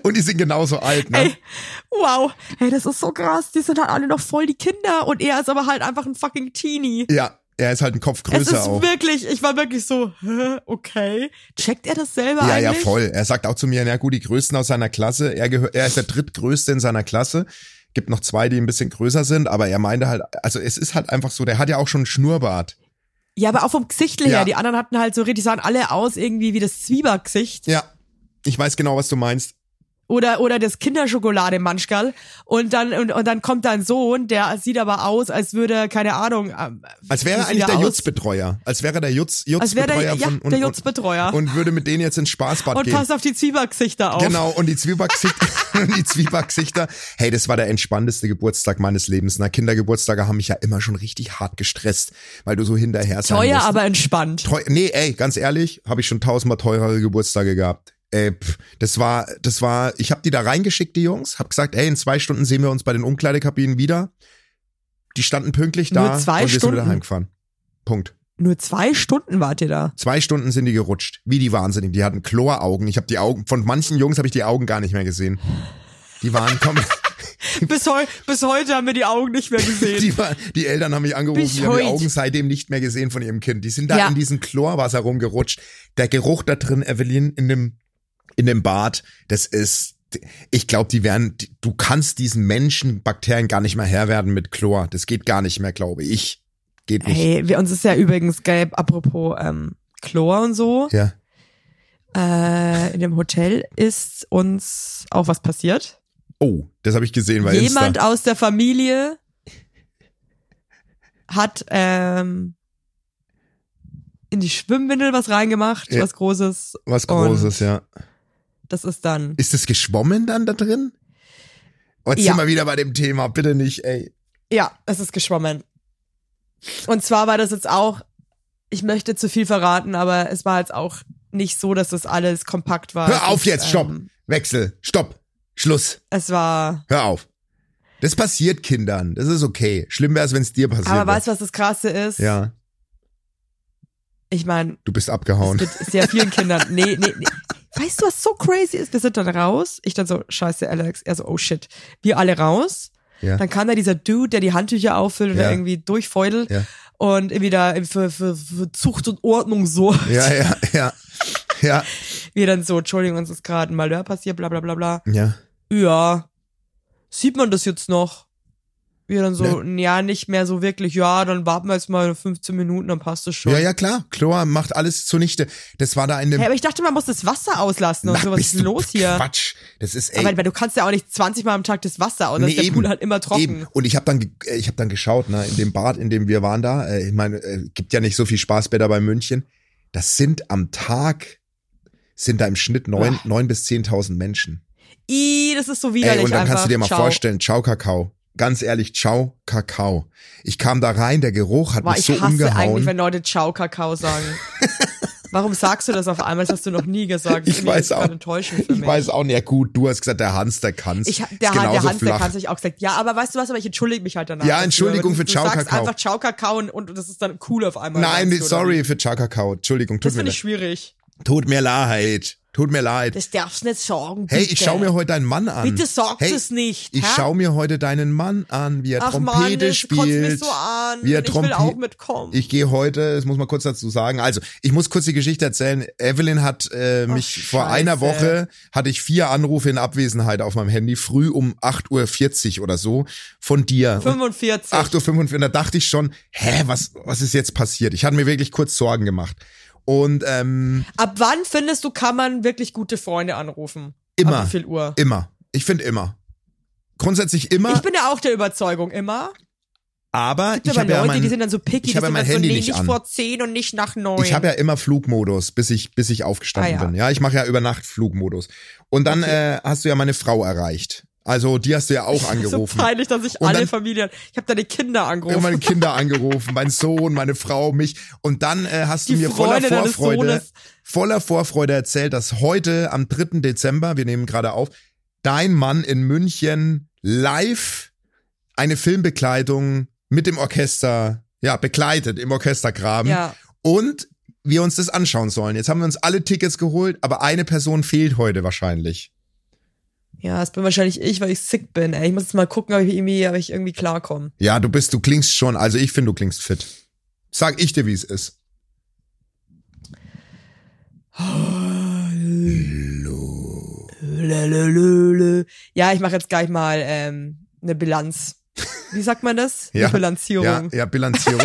Und die sind genauso alt, ne? Ey, wow. Hey, das ist so krass. Die sind halt alle noch voll die Kinder und er ist aber halt einfach ein fucking Teenie. Ja, er ist halt ein Kopf größer Es ist auch. wirklich, ich war wirklich so, hä, okay. Checkt er das selber Ja, eigentlich? ja, voll. Er sagt auch zu mir, na gut, die Größten aus seiner Klasse. Er gehört, er ist der drittgrößte in seiner Klasse. Gibt noch zwei, die ein bisschen größer sind, aber er meinte halt, also es ist halt einfach so, der hat ja auch schon einen Schnurrbart. Ja, aber auch vom Gesichtle Ja. her. Die anderen hatten halt so, die sahen alle aus irgendwie wie das Zwiebackgesicht. Ja, ich weiß genau, was du meinst. Oder, oder das Kinderschokolade-Manschgal. Und dann, und, und dann kommt da ein Sohn, der sieht aber aus, als würde, keine Ahnung. ähm, Als wäre wie er sieht eigentlich er der aus? Jutz-Betreuer. Als wäre der Jutz, Als wäre der, Jutz-Betreuer ja, von, und, der und, Jutz-Betreuer. und würde mit denen jetzt ins Spaßbad Und gehen. passt auf die Zwiebackgesichter auf. Genau, und die Zwiebackgesichter, die Zwiebackgesichter. Hey, das war der entspannteste Geburtstag meines Lebens. Na, Kindergeburtstage haben mich ja immer schon richtig hart gestresst, weil du so hinterher sein Teuer, musst. aber entspannt. Treu, nee, ey, ganz ehrlich, habe ich schon tausendmal teurere Geburtstage gehabt. Ey, pff, das war, das war, ich habe die da reingeschickt, die Jungs, hab gesagt, ey, in zwei Stunden sehen wir uns bei den Umkleidekabinen wieder. Die standen pünktlich da Nur zwei und wir sind Stunden? wieder heimgefahren. Punkt. Nur zwei Stunden wart ihr da. Zwei Stunden sind die gerutscht, wie die Wahnsinnigen. Die hatten Chloraugen. Ich habe die Augen, von manchen Jungs habe ich die Augen gar nicht mehr gesehen. Die waren komplett. bis, heu, bis heute haben wir die Augen nicht mehr gesehen. Die, war, die Eltern haben mich angerufen, Bis die haben die heut. Augen seitdem nicht mehr gesehen von ihrem Kind. Die sind da Ja. in diesem Chlorwasser rumgerutscht. Der Geruch da drin, Evelyn, in dem, in dem Bad, das ist, ich glaube, die werden, du kannst diesen Menschenbakterien gar nicht mehr Herr werden mit Chlor. Das geht gar nicht mehr, glaube ich. Geht nicht. Hey, wir, uns ist ja übrigens gelb, apropos ähm, Chlor und so. Ja. Äh, in dem Hotel ist uns auch was passiert. Oh, das habe ich gesehen bei Jemand Insta. aus der Familie hat ähm, in die Schwimmwindel was reingemacht, Ja. was Großes. Was Und Großes, ja. Das ist dann. Ist das geschwommen dann da drin? Oh, jetzt Ja. sind wir wieder bei dem Thema, bitte nicht, ey. Ja, es ist geschwommen. Und zwar war das jetzt auch, ich möchte zu viel verraten, aber es war jetzt auch nicht so, dass das alles kompakt war. Hör auf Es, jetzt, stopp. ähm, Wechsel, stopp, Schluss, Es war. hör auf. Das passiert Kindern, das ist okay. Schlimm wäre es, wenn es dir passiert. Aber wäre. weißt du, was das Krasse ist? Ja, Ich meine, du bist abgehauen. mit sehr vielen Kindern. Nee, nee, nee. Weißt du, was so crazy ist? Wir sind dann raus. Ich dann so, scheiße, Alex. Er so, oh shit. Wir alle raus. Ja. Dann kam da dieser Dude, der die Handtücher auffüllt und Ja. da irgendwie durchfeudelt. Ja. Und irgendwie da für, für, für Zucht und Ordnung so. Ja, ja, ja, ja, Wir dann so, Entschuldigung, uns ist gerade ein Malheur passiert, bla bla bla bla. ja. Ja. Sieht man das jetzt noch? Wir dann so, ja, nicht mehr so wirklich. Ja, dann warten wir jetzt mal fünfzehn Minuten, dann passt es schon. Ja, ja, klar. Chlor macht alles zunichte. Das war da in dem. Hey, aber ich dachte, man muss das Wasser auslassen und Na, so. Was bist ist denn du los hier? Quatsch. Das ist, ey. Aber weil du kannst ja auch nicht zwanzig Mal am Tag das Wasser aus. Nee, Nee, ist der eben, Pool halt immer trocken. Eben. Und ich habe dann, ge- äh, ich habe dann geschaut, ne, in dem Bad, in dem wir waren da. Äh, ich meine, äh, gibt ja nicht so viel Spaßbäder bei München. Das sind am Tag sind da im Schnitt neun, Ach. neun bis zehntausend Menschen. Ih, das ist so widerlich Ey, und dann einfach. kannst du dir mal Ciao. vorstellen, ciao Kakao. Ganz ehrlich, ciao Kakao. Ich kam da rein, der Geruch hat Boah, mich ich so hasse eigentlich, umgehauen. wenn Leute Ciao Kakao sagen. Warum sagst du das auf einmal? Das hast du noch nie gesagt. Das Ich finde weiß jetzt auch. gerade enttäuschend für Ich mich. weiß auch nicht. Ja gut, du hast gesagt, der Hans, der kann's. Ich, Ist der, der genauso Hans, der flach. kann sich auch gesagt, ja, aber weißt du was, aber ich entschuldige mich halt danach. Ja, dafür. Entschuldigung Aber für du, Ciao du sagst Kakao. einfach Ciao Kakao und, und das ist dann cool auf einmal. Nein, meinst du, sorry oder? für ciao Kakao. Entschuldigung, tut Das mir finde leid. ich schwierig. Tut mir leid. Tut mir leid. Das darfst du nicht sagen, Hey, bitte. ich schau mir heute deinen Mann an. Bitte sag hey, es nicht. Ich hä? schau mir heute deinen Mann an, wie er Ach Trompete Mann, das kotzt spielt. mich so an. Wie er ich will Trompe- auch mitkommen. Ich gehe heute, das muss man kurz dazu sagen. Also, ich muss kurz die Geschichte erzählen. Evelyn hat äh, mich Ach, vor einer Scheiße. Woche, hatte ich vier Anrufe in Abwesenheit auf meinem Handy, früh um acht Uhr vierzig oder so, von dir. Und fünfundvierzig. acht Uhr fünfundvierzig, da dachte ich schon, hä, was, was ist jetzt passiert? Ich hatte mir wirklich kurz Sorgen gemacht. Und ähm, Ab wann findest du, kann man wirklich gute Freunde anrufen? Immer. Ab wie viel Uhr? immer. Ich finde immer. Grundsätzlich immer, Ich bin ja auch der Überzeugung, immer. aber Gibt ich aber habe ja Leute, mein, die sind dann so picky, ich die habe sind mein dann Handy so, nee, nicht nicht an. vor zehn und nicht nach neun. Ich habe ja immer Flugmodus, bis ich bis ich aufgestanden Ah, ja. bin. Ja, ich mache ja über Nacht Flugmodus. Und dann Okay. äh, hast du ja meine Frau erreicht. Also die hast du ja auch so angerufen. peinlich, dass ich Und alle dann- Familien, ich habe deine Kinder Ich angerufen. habe meine Kinder angerufen, mein Sohn, meine Frau, mich. Und dann äh, hast du Die mir voller Freunde deines Vorfreude, Sohnes. voller Vorfreude erzählt, dass heute am dritten Dezember, wir nehmen gerade auf, dein Mann in München live eine Filmbekleidung mit dem Orchester, ja, begleitet im Orchestergraben. Ja. Und wir uns das anschauen sollen. Jetzt haben wir uns alle Tickets geholt, aber eine Person fehlt heute wahrscheinlich. Ja, es bin wahrscheinlich ich, weil ich sick bin. Ey. Ich muss jetzt mal gucken, ob ich irgendwie, ob ich irgendwie klarkomme. Ja, du bist, du klingst schon, also ich finde, du klingst fit. Sag ich dir, wie es ist. Hallo. Lalalala. Ja, ich mache jetzt gleich mal ähm, eine Bilanz. Wie sagt man das? Ja, eine Bilanzierung. Ja, ja, Bilanzierung.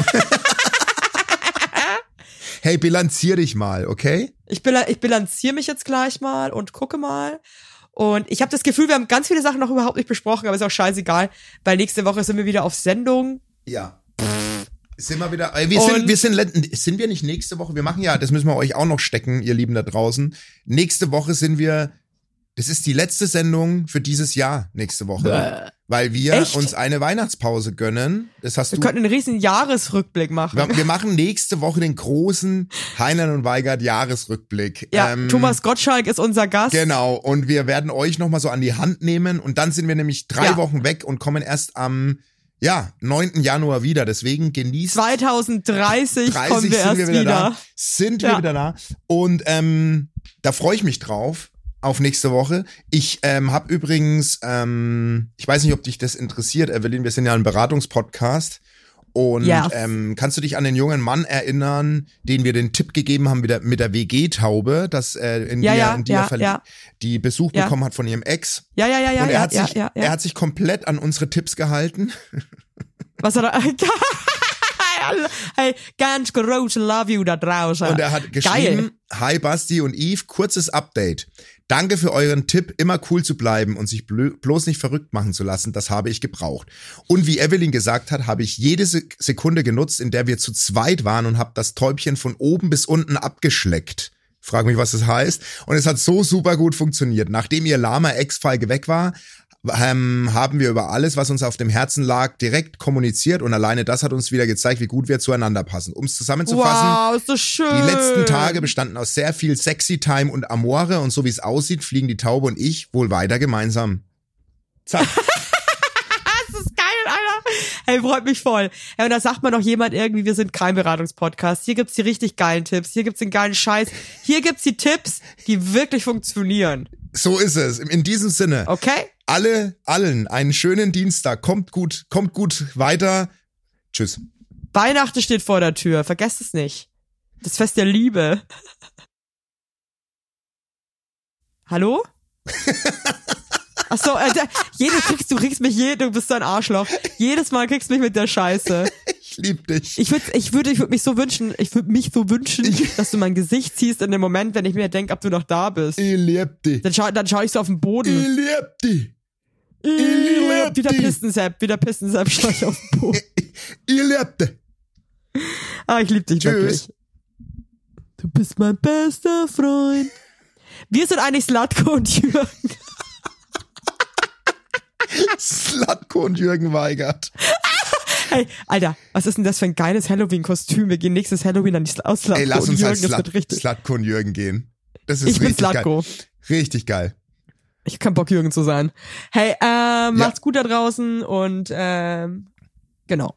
Hey, bilanzier dich mal, okay? Ich, bil- ich bilanziere mich jetzt gleich mal und gucke mal. Und ich habe das Gefühl, wir haben ganz viele Sachen noch überhaupt nicht besprochen, aber ist auch scheißegal, weil nächste Woche sind wir wieder auf Sendung. Ja. Sind wir wieder, wir sind, Und- wir sind, sind wir nicht nächste Woche, wir machen ja, das müssen wir euch auch noch stecken, ihr Lieben da draußen. Nächste Woche sind wir, das ist die letzte Sendung für dieses Jahr, nächste Woche. Bäh. Weil wir Echt? uns eine Weihnachtspause gönnen. Das hast Wir du. könnten einen riesen Jahresrückblick machen. Wir, wir machen nächste Woche den großen Heinlein und Weigert Jahresrückblick. Ja, Ähm, Thomas Gottschalk ist unser Gast. Genau, und wir werden euch nochmal so an die Hand nehmen und dann sind wir nämlich drei Ja. Wochen weg und kommen erst am, ja, neunten Januar wieder. Deswegen genießt. zwanzig dreißig kommen wir sind erst wir wieder, wieder. da. Sind wir Ja. wieder da. Und ähm, da freue ich mich drauf. Auf nächste Woche. Ich ähm, habe übrigens, ähm, ich weiß nicht, ob dich das interessiert, Evelyn, wir sind ja ein Beratungspodcast. Und Yes. ähm, kannst du dich an den jungen Mann erinnern, den wir den Tipp gegeben haben mit der, mit der W G-Taube, dass äh, in Ja, die, ja, in die ja, er verli- ja. die Besuch Ja. bekommen hat von ihrem Ex. Ja, ja, ja, ja, Und er ja, hat ja, sich, ja, ja. er hat sich komplett an unsere Tipps gehalten. Was hat er? Hey, ganz groß love you da draußen. Und er hat geschrieben, hi Basti und Yves, kurzes Update. Danke für euren Tipp, immer cool zu bleiben und sich blö- bloß nicht verrückt machen zu lassen. Das habe ich gebraucht. Und wie Evelyn gesagt hat, habe ich jede Se- Sekunde genutzt, in der wir zu zweit waren und habe das Täubchen von oben bis unten abgeschleckt. Frag mich, was das heißt. Und es hat so super gut funktioniert. Nachdem ihr lahmer Ex-Feige weg war, ähm, haben wir über alles, was uns auf dem Herzen lag, direkt kommuniziert. Und alleine das hat uns wieder gezeigt, wie gut wir zueinander passen. Um es zusammenzufassen, wow, ist das schön. die letzten Tage bestanden aus sehr viel Sexy Time und Amore und so wie es aussieht, fliegen die Taube und ich wohl weiter gemeinsam. Zack. Das ist geil, Alter. Hey, freut mich voll. Ja, und da sagt man doch jemand irgendwie, wir sind kein Beratungspodcast. Hier gibt's die richtig geilen Tipps. Hier gibt's den geilen Scheiß. Hier gibt's die Tipps, die wirklich funktionieren. So ist es. In diesem Sinne. Okay? Alle, allen einen schönen Dienstag. Kommt gut, kommt gut weiter. Tschüss. Weihnachten steht vor der Tür. Vergesst es nicht. Das Fest der Liebe. Hallo? Ach so, äh, da- jede kriegst du kriegst mich je, du bist so ein Arschloch. Jedes Mal kriegst du mich mit der Scheiße. Ich lieb dich. Ich würde ich würde ich würde mich so wünschen, ich würde mich so wünschen, dass du mein Gesicht ziehst in dem Moment, wenn ich mir denke, ob du noch da bist. Ich lieb dich. Dann schau dann schau ich so auf den Boden. Ich lieb dich. Ich lieb wieder dich. Pistensepp, wieder Pistensepp schau ich auf den Boden. Ich lieb dich. Ah, ich lieb dich Tschüss. wirklich. Du bist mein bester Freund. Wir sind eigentlich Slatko und Jürgen. Slatko und Jürgen Weigert. Hey, Alter, was ist denn das für ein geiles Halloween-Kostüm? Wir gehen nächstes Halloween an die Sl- aus Slatko Ey, lass und uns Jürgen, als das Slat wird richtig. Slatko und Jürgen gehen. Das ist Ich bin richtig Slatko. geil. Richtig geil. Ich hab keinen Bock, Jürgen zu sein. Hey, ähm, macht's gut da draußen und ähm, genau.